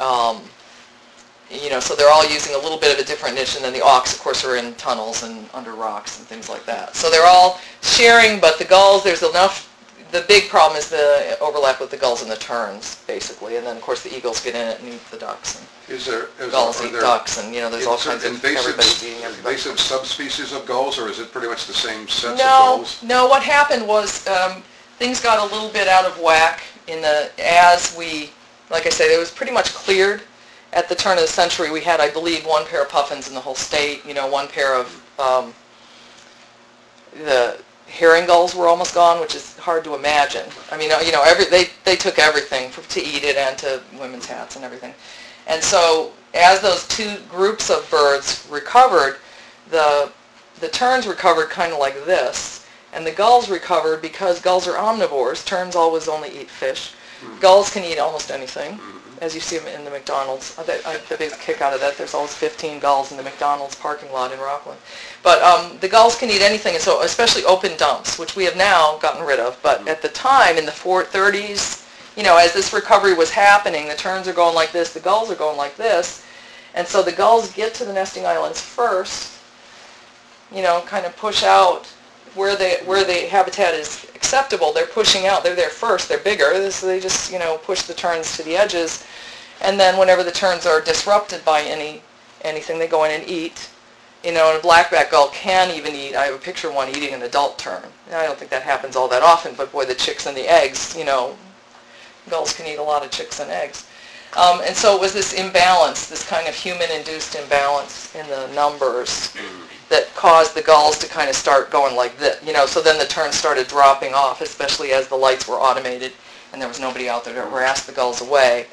So they're all using a little bit of a different niche, and then the auks, of course, are in tunnels and under rocks and things like that. So they're all sharing, but the gulls, there's enough. The big problem is the overlap with the gulls and the terns, basically, and then of course the eagles get in it and eat the ducks. And gulls eat ducks, and there's all kinds of everybody's eating everybody. Invasive subspecies of gulls, or is it pretty much the same sets of No, gulls? no. What happened was things got a little bit out of whack as we, like I said, it was pretty much cleared. At the turn of the century, we had, I believe, one pair of puffins in the whole state. One pair of the herring gulls were almost gone, which is hard to imagine. I mean, they took everything to eat it and to women's hats and everything. And so, as those two groups of birds recovered, the terns recovered kind of like this, and the gulls recovered because gulls are omnivores. Terns always only eat fish. Gulls can eat almost anything, as you see them in the McDonald's. I get a big kick out of that. There's always 15 gulls in the McDonald's parking lot in Rockland. But the gulls can eat anything, and so especially open dumps, which we have now gotten rid of. But at the time, in the 30s, as this recovery was happening, the terns are going like this, the gulls are going like this, and so the gulls get to the nesting islands first, kind of push out where the habitat is acceptable. They're pushing out. They're there first. They're bigger, so they just push the terns to the edges, and then whenever the terns are disrupted by anything, they go in and eat. And a blackback gull can even eat. I have a picture of one eating an adult tern. I don't think that happens all that often, but boy, the chicks and the eggs, gulls can eat a lot of chicks and eggs. And so it was this imbalance, this kind of human-induced imbalance in the numbers that caused the gulls to kind of start going like this. So then the terns started dropping off, especially as the lights were automated and there was nobody out there to harass the gulls away.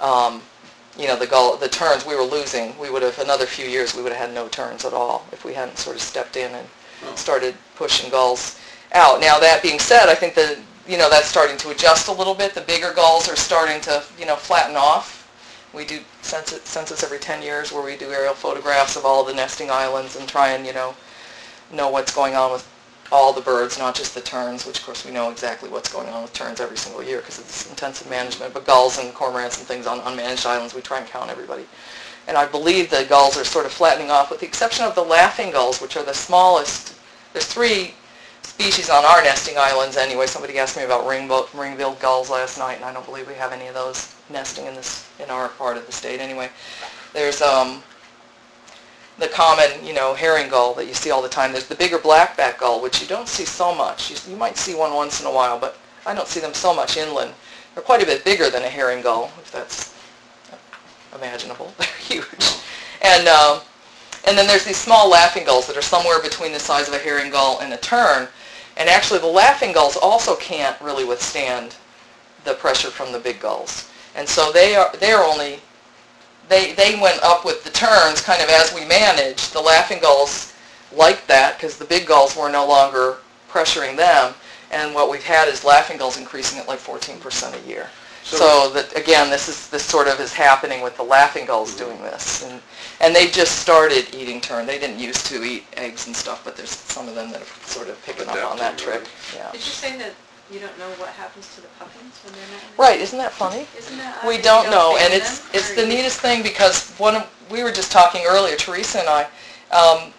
The terns we were losing. We would have, another few years, we would have had no terns at all if we hadn't sort of stepped in and started pushing gulls out. Now, that being said, I think that, that's starting to adjust a little bit. The bigger gulls are starting to, flatten off. We do census every 10 years where we do aerial photographs of all the nesting islands and try and, know what's going on with all the birds, not just the terns, which of course we know exactly what's going on with terns every single year because it's intensive management, but gulls and cormorants and things on unmanaged islands, we try and count everybody. And I believe the gulls are sort of flattening off with the exception of the laughing gulls, which are the smallest. There's 3 species on our nesting islands anyway. Somebody asked me about ring-billed gulls last night, and I don't believe we have any of those nesting in our part of the state anyway. There's the common, herring gull that you see all the time. There's the bigger blackback gull, which you don't see so much. You might see one once in a while, but I don't see them so much inland. They're quite a bit bigger than a herring gull, if that's imaginable. They're huge. And then there's these small laughing gulls that are somewhere between the size of a herring gull and a tern. And actually the laughing gulls also can't really withstand the pressure from the big gulls. And so they went up with the terns kind of as we managed. The laughing gulls liked that because the big gulls were no longer pressuring them. And what we've had is laughing gulls increasing at like 14% a year. So that, again, this sort of is happening with the laughing gulls doing this. And they just started eating tern. They didn't used to eat eggs and stuff, but there's some of them that are sort of picking up on that trick. Yeah. Did you say that you don't know what happens to the puffins when they're not in the Right, isn't that funny? Isn't that We don't know, and it's the neatest thing because we were just talking earlier, Teresa and I,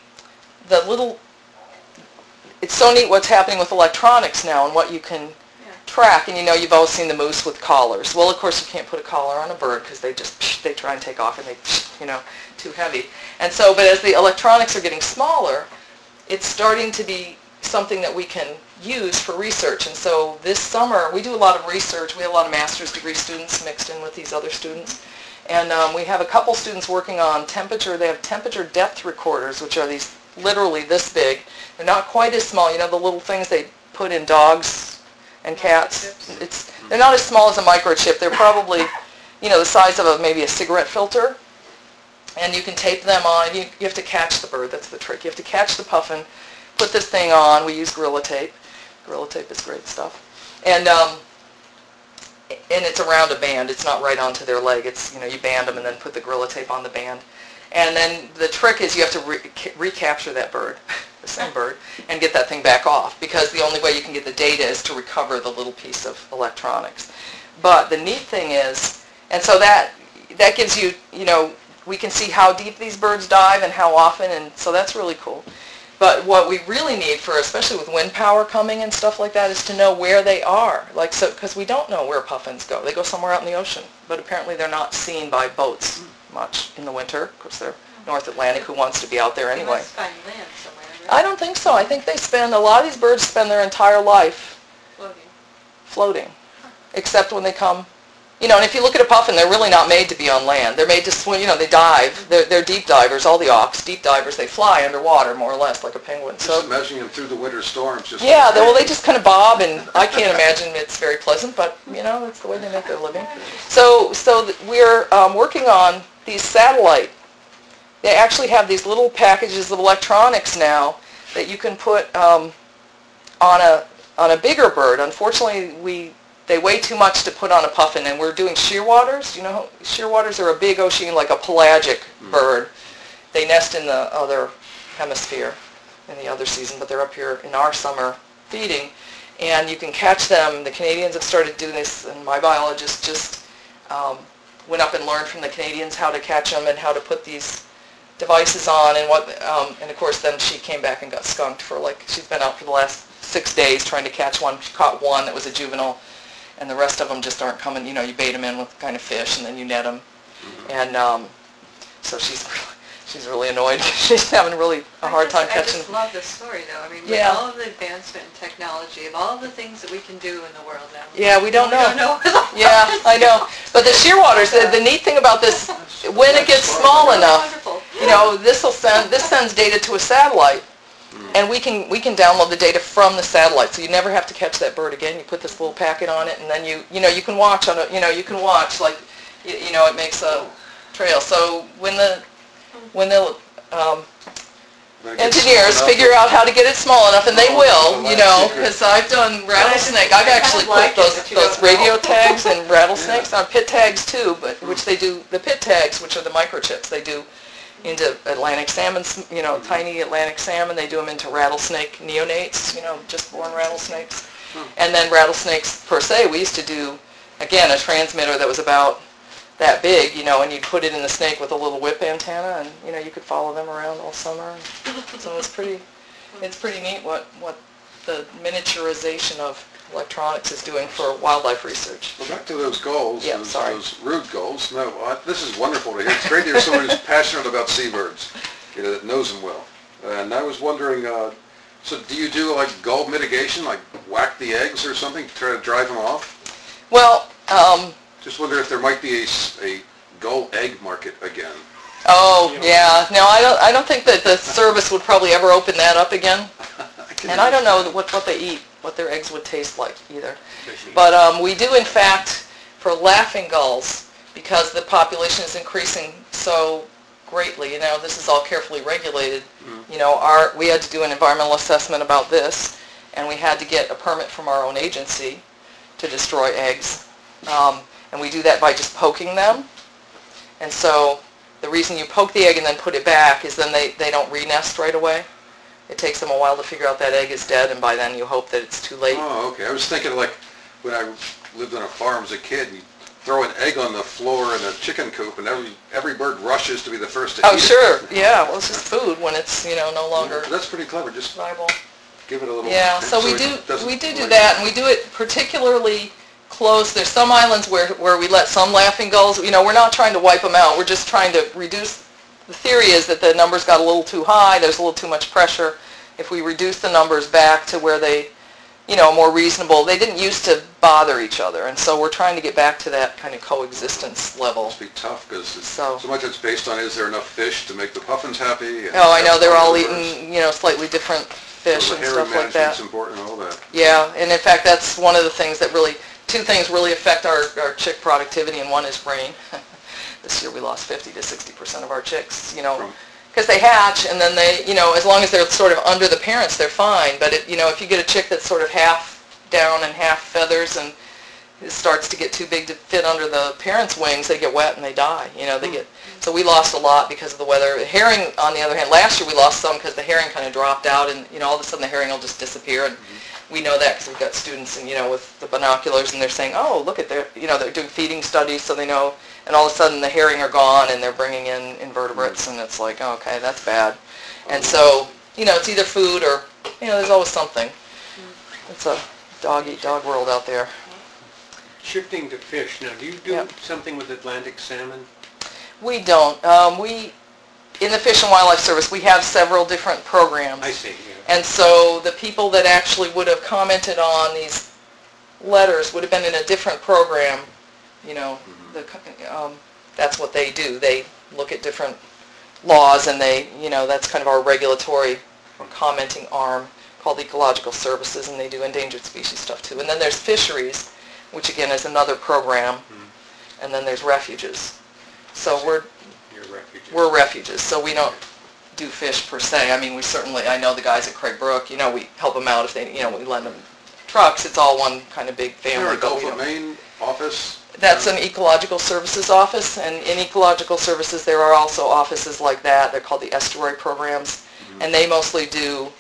it's so neat what's happening with electronics now and what you can track. And you've always seen the moose with collars. Well, of course, you can't put a collar on a bird because they try and take off and they, too heavy. And so, but as the electronics are getting smaller, it's starting to be something that we can use for research. And so this summer, we do a lot of research. We have a lot of master's degree students mixed in with these other students. And we have a couple students working on temperature. They have temperature depth recorders, which are these literally this big. They're not quite as small. The little things they put in dogs and cats. They're not as small as a microchip. They're probably, the size of maybe a cigarette filter. And you can tape them on. You have to catch the bird. That's the trick. You have to catch the puffin, put this thing on. We use Gorilla Tape. Gorilla Tape is great stuff. And and it's around a band. It's not right onto their leg. It's, you band them and then put the Gorilla Tape on the band. And then the trick is you have to recapture that bird, the same bird, and get that thing back off, because the only way you can get the data is to recover the little piece of electronics. But the neat thing is, and so that gives you, we can see how deep these birds dive and how often, and so that's really cool. But what we really need for, especially with wind power coming and stuff like that, is to know where they are. Like, so, because we don't know where puffins go. They go somewhere out in the ocean, but apparently they're not seen by boats much in the winter. Of course, they're North Atlantic, who wants to be out there They anyway. must find land somewhere, right? I don't think so. I think a lot of these birds spend their entire life floating, except when they come. And if you look at a puffin, they're really not made to be on land. They're made to swim, they dive. They're deep divers, all the auks, deep divers. They fly underwater, more or less, like a penguin. Just imagining them through the winter storms. Yeah, they just kind of bob, and I can't imagine it's very pleasant, but, that's the way they make their living. So we're working on these satellite. They actually have these little packages of electronics now that you can put on a bigger bird. Unfortunately, they weigh too much to put on a puffin, and we're doing shearwaters. Shearwaters are a big ocean, like a pelagic bird. They nest in the other hemisphere in the other season, but they're up here in our summer feeding, and you can catch them. The Canadians have started doing this, and my biologist just went up and learned from the Canadians how to catch them and how to put these devices on, and and of course then she came back and got skunked for, she's been out for the last 6 days trying to catch one. She caught one that was a juvenile, and the rest of them just aren't coming. You bait them in with kind of fish, and then you net them. And so she's really annoyed. She's having really a hard time catching. I just love this story, though. I mean, with Yeah. all of the advancement in technology, of all of the things that we can do in the world now. Yeah, we don't know. We don't know where the Yeah, puffins I know. go. But the shearwaters, the neat thing about this, when it gets small enough, Wonderful. this sends data to a satellite. And we can download the data from the satellite, so you never have to catch that bird again. You put this little packet on it, and then you can watch it makes a trail. So when the engineers figure out how to get it small enough, and they will, because I've done rattlesnake. I've actually put those radio tags in rattlesnakes, on pit tags too, but which they do, the pit tags, which are the microchips, they do into Atlantic salmon, tiny Atlantic salmon. They do them into rattlesnake neonates, just born rattlesnakes. And then rattlesnakes per se, we used to do, again, a transmitter that was about that big, and you'd put it in the snake with a little whip antenna, and, you could follow them around all summer. So it's pretty neat what the miniaturization of electronics is doing for wildlife research. Well, back to those goals, Yeah, sorry. those rude goals. No, this is wonderful to hear. It's great to hear someone who's passionate about seabirds, that knows them well. And I was wondering, so do you do gull mitigation, like whack the eggs or something to try to drive them off? Well, Just wonder if there might be a gull egg market again. oh, yeah. No, I don't think that the service would probably ever open that up again. And I don't know what they eat, what their eggs would taste like either. But we do, in fact, for laughing gulls, because the population is increasing so greatly, this is all carefully regulated. We had to do an environmental assessment about this, and we had to get a permit from our own agency to destroy eggs. And we do that by just poking them. And so the reason you poke the egg and then put it back is then they don't re-nest right away. It takes them a while to figure out that egg is dead, and by then you hope that it's too late. Oh, okay. I was thinking when I lived on a farm as a kid, you throw an egg on the floor in a chicken coop, and every bird rushes to be the first to eat it. Oh, sure. Yeah. Well, it's just food when it's, no longer That's pretty clever. Just viable. give it a little... Yeah, so we it do doesn't that, and we do it particularly close. There's some islands where we let some laughing gulls, we're not trying to wipe them out. We're just trying to reduce. The theory is that the numbers got a little too high. There's a little too much pressure. If we reduce the numbers back to where they, more reasonable, they didn't used to bother each other, and so we're trying to get back to that kind of coexistence level. It must be tough because So much it's based on is there enough fish to make the puffins happy? And I know, they're all eating, slightly different fish so and the stuff like that. management's important and all that. Yeah, and in fact, that's one of the things that two things really affect our chick productivity, and one is brain. This year we lost 50 to 60% of our chicks, because they hatch, and then they, as long as they're sort of under the parents, they're fine. But, if you get a chick that's sort of half down and half feathers, and it starts to get too big to fit under the parents' wings, they get wet and they die. So we lost a lot because of the weather. Herring, on the other hand, last year we lost some because the herring kind of dropped out, and all of a sudden the herring will just disappear. And we know that because we've got students, and with the binoculars, and they're saying, oh, look at they're doing feeding studies, so they know. And all of a sudden the herring are gone, and they're bringing in invertebrates, and it's like, oh, okay, that's bad. And so it's either food or there's always something. It's a dog-eat-dog world out there. Shifting to fish, now do you do something with Atlantic salmon? We don't. In the Fish and Wildlife Service, we have several different programs. I see, yeah. And so the people that actually would have commented on these letters would have been in a different program. That's what they do. They look at different laws, and that's kind of our regulatory commenting arm called Ecological Services, and they do endangered species stuff too. And then there's fisheries, which again is another program, and then there's refuges. So we're refuges, so we don't do fish per se. I mean, I know the guys at Craig Brook, we help them out if they, we lend them trucks. It's all one kind of big family. Is there a Gulf of Maine office? That's an Ecological Services office, and in Ecological Services there are also offices like that. They're called the estuary programs, and they mostly do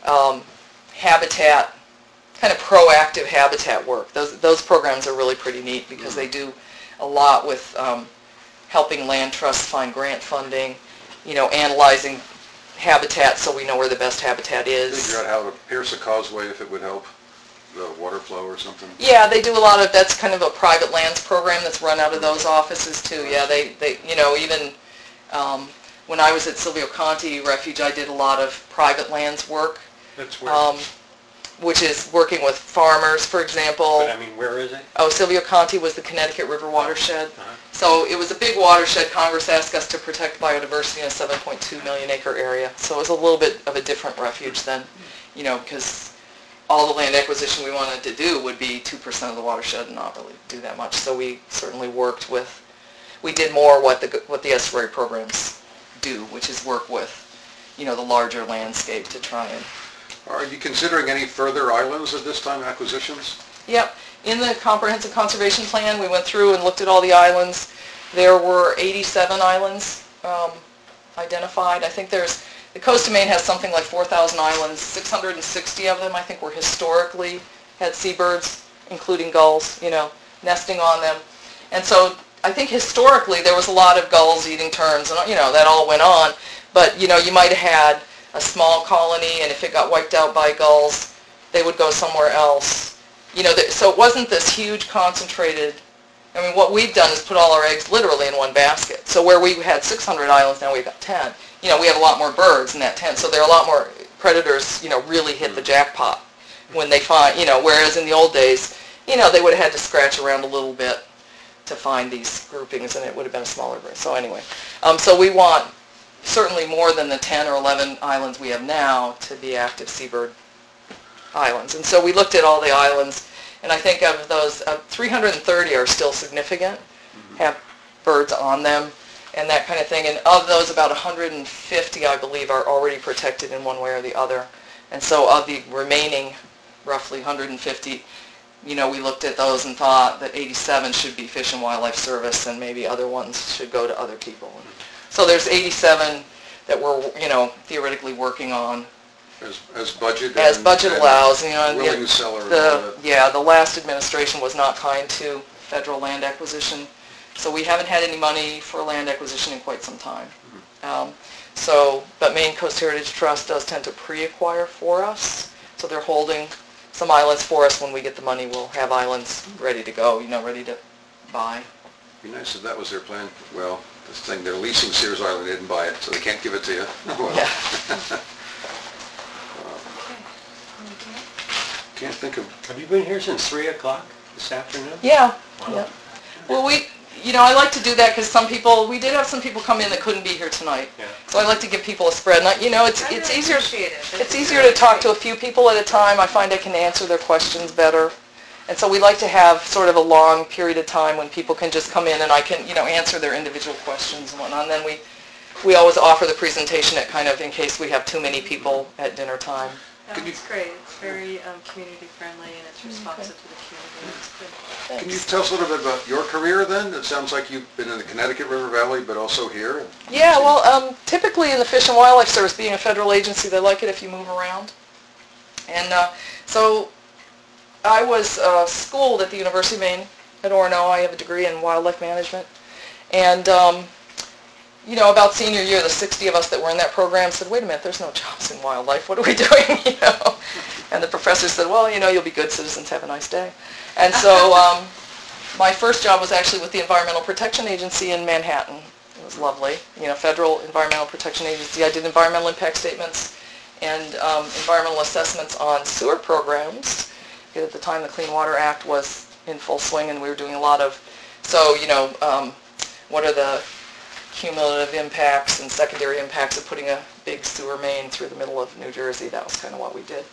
habitat, kind of proactive habitat work. Those programs are really pretty neat because they do a lot with helping land trusts find grant funding, analyzing habitat so we know where the best habitat is. Figure out how to pierce a causeway if it would help the water flow or something. Yeah, they do a lot of, that's kind of a private lands program that's run out of those offices too. Yeah, they even when I was at Silvio Conti Refuge, I did a lot of private lands work. That's where? Which is working with farmers, for example. But I mean, where is it? Oh, Silvio Conti was the Connecticut River watershed. So it was a big watershed. Congress asked us to protect biodiversity in a 7.2 million acre area. So it was a little bit of a different refuge than, because all the land acquisition we wanted to do would be 2% of the watershed and not really do that much. So we certainly we did more what the estuary programs do, which is work with, the larger landscape to try and... Are you considering any further islands at this time, acquisitions? Yep. In the Comprehensive Conservation Plan, we went through and looked at all the islands. There were 87 islands identified. I think the coast of Maine has something like 4,000 islands. 660 of them, I think, were historically had seabirds, including gulls, nesting on them. And so I think historically there was a lot of gulls eating terns, and that all went on. But, you might have had a small colony, and if it got wiped out by gulls, they would go somewhere else. So it wasn't this huge concentrated, what we've done is put all our eggs literally in one basket. So where we had 600 islands, now we've got 10. We have a lot more birds in that 10, so there are a lot more predators, really hit the jackpot when they find, whereas in the old days, they would have had to scratch around a little bit to find these groupings, and it would have been a smaller group. So anyway, so we want certainly more than the 10 or 11 islands we have now to be active seabird islands. And so we looked at all the islands, and I think of those, 330 are still significant, have birds on them and that kind of thing. And of those, about 150, I believe, are already protected in one way or the other. And so of the remaining roughly 150, we looked at those and thought that 87 should be Fish and Wildlife Service, and maybe other ones should go to other people. So there's 87 that we're, theoretically working on. As budget? As budget allows. Willing seller. The last administration was not kind to federal land acquisition. So we haven't had any money for land acquisition in quite some time. But Maine Coast Heritage Trust does tend to pre-acquire for us. So they're holding some islands for us. When we get the money, we'll have islands ready to go, ready to buy. It'd be nice if that was their plan. Well, this thing, they're leasing Sears Island, they didn't buy it, so they can't give it to you. Yeah. Can't think of... Have you been here since 3 o'clock this afternoon? Yeah. Wow. Yeah. Well, I like to do that because we did have some people come in that couldn't be here tonight. Yeah. So I like to give people a spread. And, it's easier. It's easier to talk to a few people at a time. I find I can answer their questions better. And so we like to have sort of a long period of time when people can just come in and I can, answer their individual questions and whatnot. And then we always offer the presentation at kind of in case we have too many people at dinner time. Can you- It's great. It's very community friendly and it's responsive to the community. It's good. Can you tell us a little bit about your career then? It sounds like you've been in the Connecticut River Valley, but also here. Yeah, well, typically in the Fish and Wildlife Service, being a federal agency, they like it if you move around. And so I was schooled at the University of Maine at Orono. I have a degree in wildlife management. And, you know, about senior year, the 60 of us that were in that program said, wait a minute, there's no jobs in wildlife. What are we doing, you know? And the professor said, well, you know, you'll be good citizens. Have a nice day. And so my first job was actually with the Environmental Protection Agency in Manhattan. It was lovely. You know, Federal Environmental Protection Agency. I did environmental impact statements and environmental assessments on sewer programs. At the time, the Clean Water Act was in full swing, and we were doing a lot of, so, you know, what are the cumulative impacts and secondary impacts of putting a big sewer main through the middle of New Jersey. That was kind of what we did.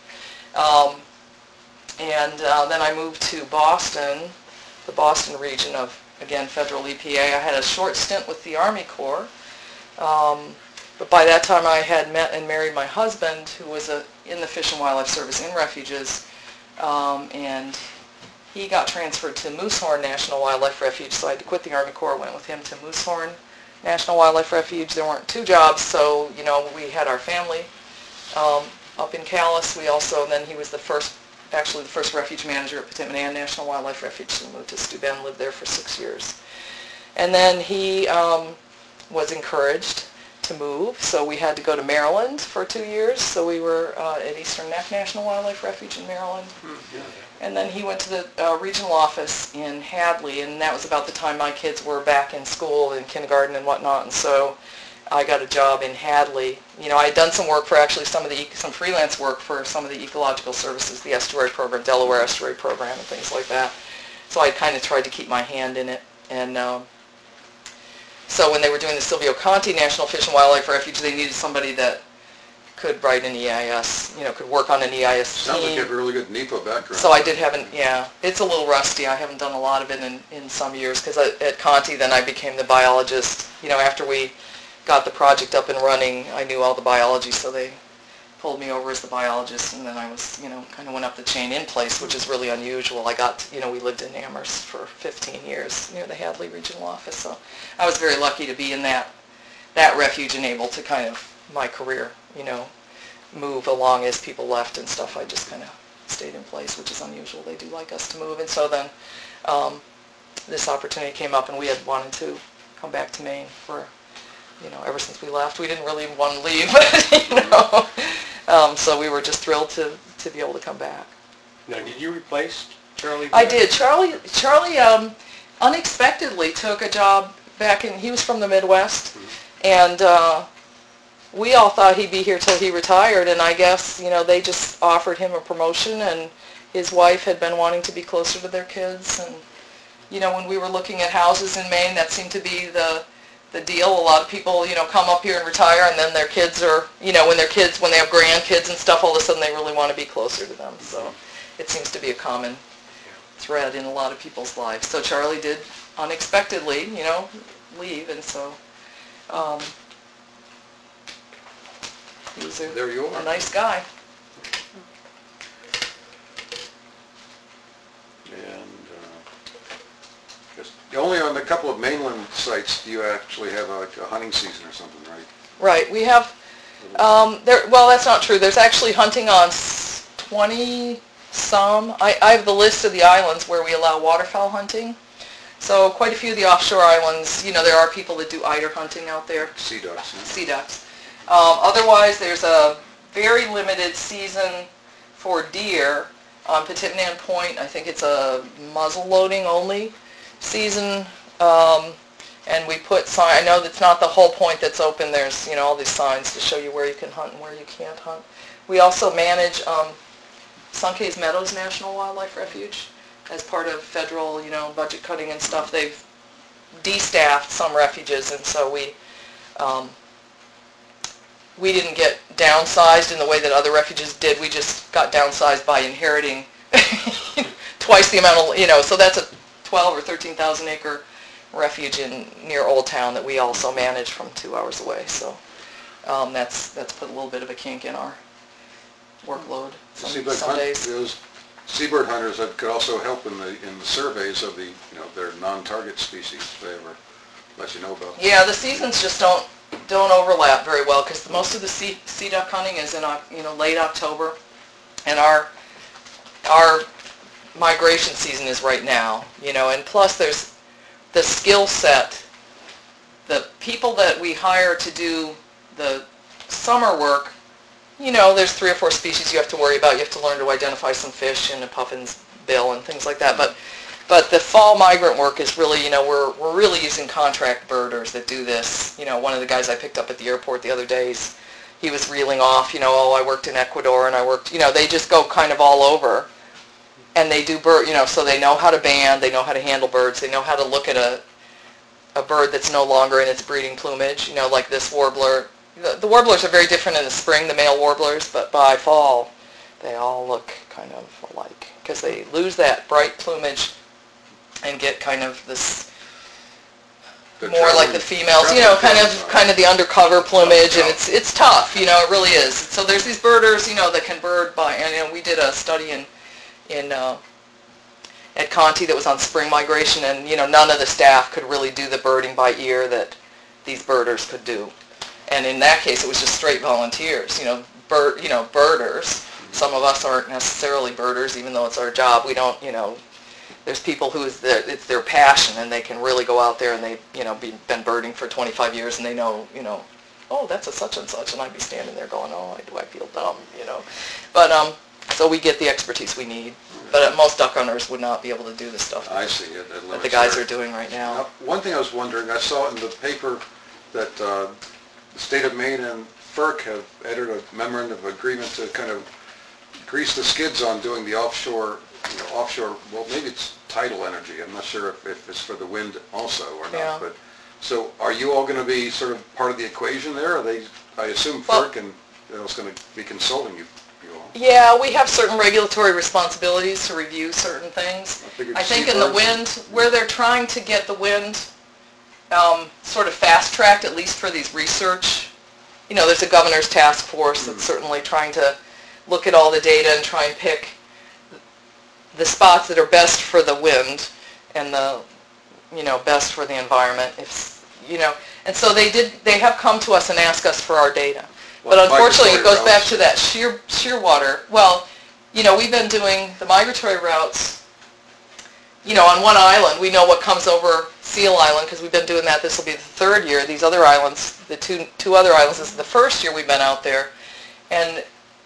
Then I moved to Boston, the Boston region of, again, federal EPA. I had a short stint with the Army Corps, but by that time I had met and married my husband, who was in the Fish and Wildlife Service in refuges, and he got transferred to Moosehorn National Wildlife Refuge, so I had to quit the Army Corps, went with him to Moosehorn National Wildlife Refuge. There weren't two jobs, so, you know, we had our family up in Calais. We also, then he was the first refuge manager at Petitt-Manans National Wildlife Refuge, so we moved to Steuben, lived there for 6 years. And then he was encouraged to move, so we had to go to Maryland for 2 years, so we were at Eastern Neck National Wildlife Refuge in Maryland. And then he went to the regional office in Hadley, and that was about the time my kids were back in school, in kindergarten and whatnot, and so I got a job in Hadley. You know, I had done some work for actually some freelance work for some of the ecological services, the estuary program, Delaware Estuary Program, and things like that. So I kind of tried to keep my hand in it. And so when they were doing the Silvio Conti National Fish and Wildlife Refuge, they needed somebody that could write an EIS, you know, could work on an EIS Sounds like you have a really good NEPA background. So I did yeah, it's a little rusty. I haven't done a lot of it in some years, because at Conti then I became the biologist. You know, after we got the project up and running, I knew all the biology, so they pulled me over as the biologist, and then I was, you know, kind of went up the chain in place, which is really unusual. I got, you know, we lived in Amherst for 15 years near the Hadley Regional Office, so I was very lucky to be in that refuge and able to kind of, my career, you know, move along as people left and stuff. I just kind of stayed in place, which is unusual. They do like us to move. And so then this opportunity came up, and we had wanted to come back to Maine for, you know, ever since we left. We didn't really want to leave, but, you know, so we were just thrilled to be able to come back. Now, did you replace Charlie? I did. Charlie unexpectedly took a job back in, he was from the Midwest, and we all thought he'd be here till he retired, and I guess, you know, they just offered him a promotion, and his wife had been wanting to be closer to their kids, and, you know, when we were looking at houses in Maine, that seemed to be the deal. A lot of people, you know, come up here and retire, and then their kids are, you know, when they have grandkids and stuff, all of a sudden they really want to be closer to them, so it seems to be a common thread in a lot of people's lives. So Charlie did unexpectedly, you know, leave, and so he was There you are. a nice guy. And just only on a couple of mainland sites do you actually have a hunting season or something, right? Right. We have, well, that's not true. There's actually hunting on 20-some. I have the list of the islands where we allow waterfowl hunting. So quite a few of the offshore islands, you know, there are people that do eider hunting out there. Sea ducks. Yeah. Sea ducks. Otherwise, there's a very limited season for deer on Petitt-Manans Point. I think it's a muzzle loading only season. And we put sign. I know that's not the whole point that's open. There's, you know, all these signs to show you where you can hunt and where you can't hunt. We also manage Sunkhaze Meadows National Wildlife Refuge as part of federal, you know, budget cutting and stuff. They've de-staffed some refuges, and so we didn't get downsized in the way that other refuges did. We just got downsized by inheriting twice the amount of, you know, so that's a 12 or 13,000 acre refuge near Old Town that we also manage from 2 hours away. So that's put a little bit of a kink in our workload See, some days. those seabird hunters that could also help in the surveys of the, their non-target species, if they ever let you know about them. Yeah, the seasons just don't overlap very well because most of the sea duck hunting is in late October, and our migration season is right now. And plus there's the skill set. The people that we hire to do the summer work, there's 3 or 4 species you have to worry about. You have to learn to identify some fish and a puffin's bill and things like that. But the fall migrant work is really, we're really using contract birders that do this. One of the guys I picked up at the airport the other day, he was reeling off, I worked in Ecuador and I worked, they just go kind of all over. And they do bird, so they know how to band, they know how to handle birds, they know how to look at a bird that's no longer in its breeding plumage, like this warbler. The warblers are very different in the spring, the male warblers, but by fall they all look kind of alike because they lose that bright plumage and get kind of this more like the females, kind of the undercover plumage, and it's tough, it really is. So there's these birders, that can bird by, and we did a study at Conti that was on spring migration, and none of the staff could really do the birding by ear that these birders could do. And in that case, it was just straight volunteers, birders. Some of us aren't necessarily birders, even though it's our job. We don't, there's people who it's their passion, and they can really go out there and they've, been birding for 25 years, and they know, oh, that's a such and such, and I'd be standing there going, oh, do I feel dumb, But so we get the expertise we need. But most duck hunters would not be able to do the stuff I see it. that the guys are doing right now. Now, one thing I was wondering, I saw in the paper that the state of Maine and FERC have entered a memorandum of agreement to kind of grease the skids on doing the offshore, well, maybe it's tidal energy. I'm not sure if it's for the wind also or not. Yeah. But so are you all going to be sort of part of the equation there? Are they, I assume FERC and it's going to be consulting you all. Yeah, we have certain regulatory responsibilities to review certain things. I think in the wind, where they're trying to get the wind sort of fast-tracked, at least for these research, there's a governor's task force that's certainly trying to look at all the data and try and pick the spots that are best for the wind and the, best for the environment. And so they have come to us and asked us for our data. But unfortunately, it goes back to that sheer water. Well, we've been doing the migratory routes, on one island. We know what comes over Seal Island because we've been doing that. This will be the 3rd year. These other islands, the two other islands, this is the 1st year we've been out there. And,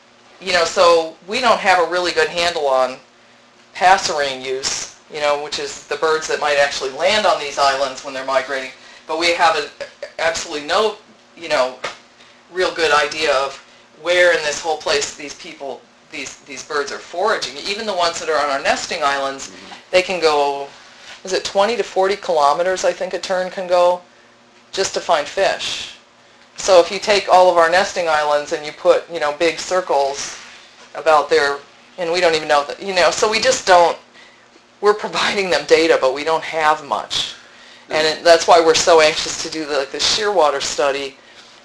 so we don't have a really good handle on passerine use, which is the birds that might actually land on these islands when they're migrating. But we have absolutely no, real good idea of where in this whole place these birds are foraging. Even the ones that are on our nesting islands, they can go, is it 20 to 40 kilometers, I think a tern can go, just to find fish. So if you take all of our nesting islands and you put, big circles about their, and we don't even know that, so we just don't, we're providing them data, but we don't have much. And that's why we're so anxious to do the shearwater study.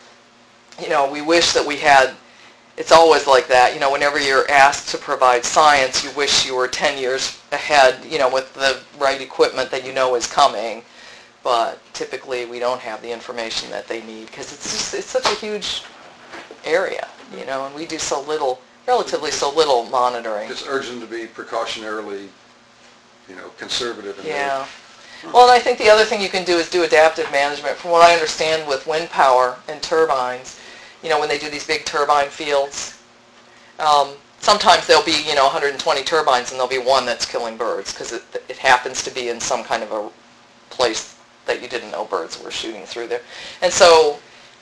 We wish that we had, it's always like that, whenever you're asked to provide science, you wish you were 10 years ahead, with the right equipment that is coming. But typically we don't have the information that they need because it's such a huge area, and we do relatively so little monitoring. Just urge them to be precautionarily, conservative. Yeah. Well, and I think the other thing you can do is do adaptive management. From what I understand with wind power and turbines, when they do these big turbine fields, sometimes there'll be, 120 turbines and there'll be one that's killing birds because it happens to be in some kind of a place that you didn't know birds were shooting through there. And so,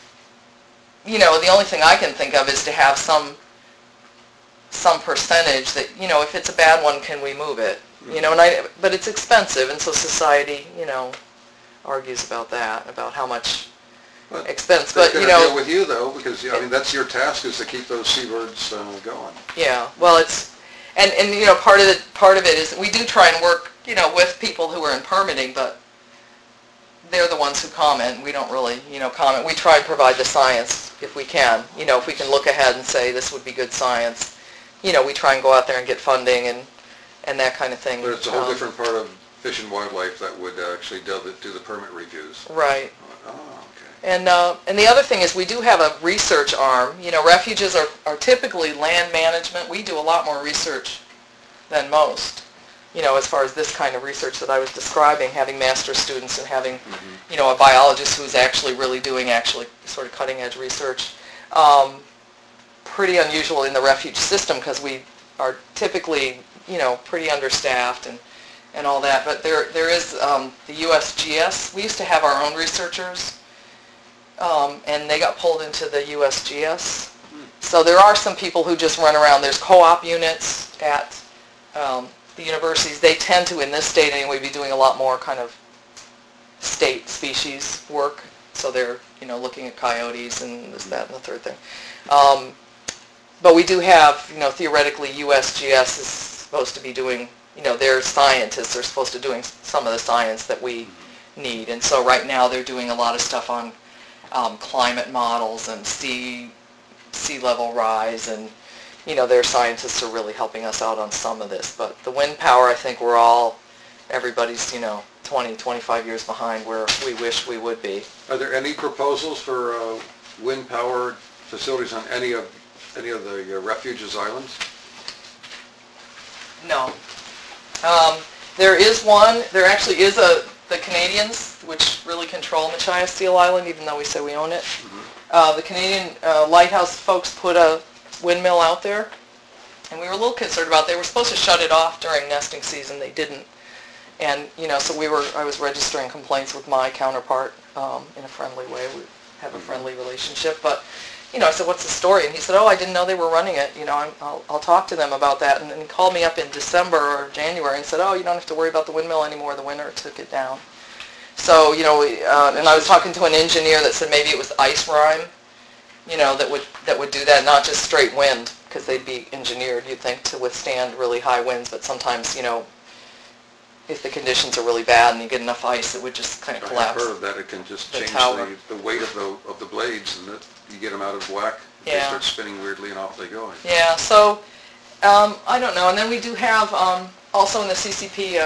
the only thing I can think of is to have some percentage that, if it's a bad one, can we move it? But it's expensive, and so society, argues about that, about how much expense. But they're going to deal with you though, because that's your task, is to keep those seabirds going. Yeah, well, it's and part of it is we do try and work with people who are in permitting, but they're the ones who comment. We don't really comment. We try and provide the science if we can. If we can look ahead and say this would be good science. we try and go out there and get funding and that kind of thing. But it's a whole different part of Fish and Wildlife that would actually do the permit reviews. Right. Oh, okay. And the other thing is we do have a research arm. Refuges are typically land management. We do a lot more research than most, as far as this kind of research that I was describing, having master's students and having, a biologist who's actually really doing sort of cutting edge research. Pretty unusual in the refuge system because we are typically, pretty understaffed and all that. But there is the USGS. We used to have our own researchers, and they got pulled into the USGS. So there are some people who just run around. There's co-op units at the universities. They tend to, in this state anyway, be doing a lot more kind of state species work. So they're, looking at coyotes and this, that, and the third thing. But we do have, theoretically USGS is supposed to be doing, their scientists are supposed to be doing some of the science that we need. And so right now they're doing a lot of stuff on climate models and sea level rise, and their scientists are really helping us out on some of this. But the wind power, I think everybody's 20, 25 years behind where we wish we would be. Are there any proposals for wind power facilities on any of the refuges islands? No. There is one. There actually is the Canadians, which really control Machias Seal Island, even though we say we own it. The Canadian lighthouse folks put a windmill out there, and we were a little concerned about it. They were supposed to shut it off during nesting season. They didn't. And, so I was registering complaints with my counterpart in a friendly way. We have a friendly relationship. But, I said, what's the story? And he said, I didn't know they were running it. I'll talk to them about that. And then he called me up in December or January and said, you don't have to worry about the windmill anymore. The winter took it down. So, and I was talking to an engineer that said maybe it was ice rime, that would do that, not just straight wind, because they'd be engineered, you'd think, to withstand really high winds. But sometimes, if the conditions are really bad and you get enough ice, it would just kind of collapse. I've heard that it can just change tower. the weight of the blades, and that you get them out of whack, they start spinning weirdly, and off they go. Yeah, so I don't know. And then we do have also in the CCP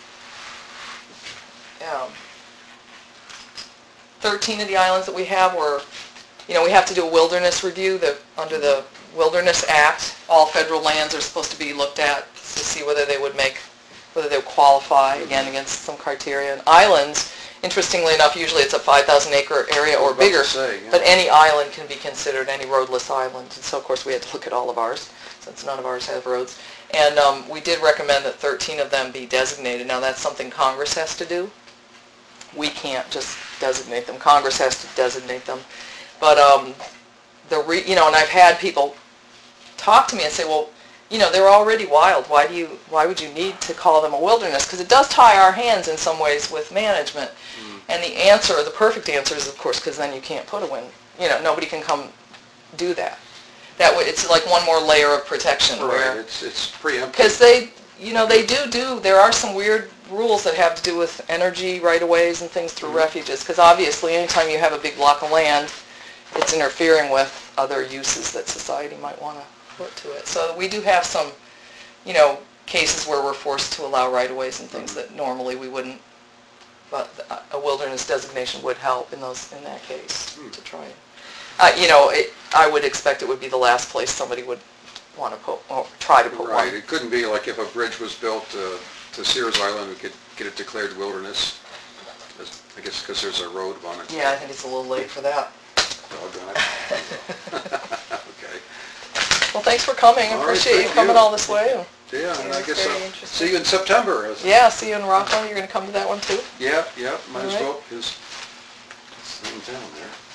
13 of the islands that we have where we have to do a wilderness review. Under the Wilderness Act, all federal lands are supposed to be looked at to see whether they would qualify, again, against some criteria. And islands, interestingly enough, usually it's a 5,000 acre area or bigger, but any island can be considered, any roadless island. And so, of course, we had to look at all of ours, since none of ours have roads. And we did recommend that 13 of them be designated. Now, that's something Congress has to do. We can't just designate them. Congress has to designate them. But, and I've had people talk to me and say, well, they're already wild. Why would you need to call them a wilderness? Because it does tie our hands in some ways with management. And the perfect answer is, of course, because then you can't put a wind. Nobody can come do that. It's like one more layer of protection. Right. It's preemptive. Because there are some weird rules that have to do with energy right-of-ways and things through refuges. Because obviously, anytime you have a big block of land, it's interfering with other uses that society might want to put to it. So we do have some, cases where we're forced to allow right-of-ways and things that normally we wouldn't. But a wilderness designation would help in that case to try. I would expect it would be the last place somebody would want to put or try to put one. Right. It couldn't be like if a bridge was built to Sears Island, we could get it declared wilderness. I guess because there's a road on it. Yeah, I think it's a little late for that. Doggone it. Okay. Well, thanks for coming. I appreciate you coming all this way. Yeah, and I guess very I'll interesting. see you in September. Yeah, see you in Rockwell. You're going to come to that one too? Yeah, might as All right. well, because it's in town there.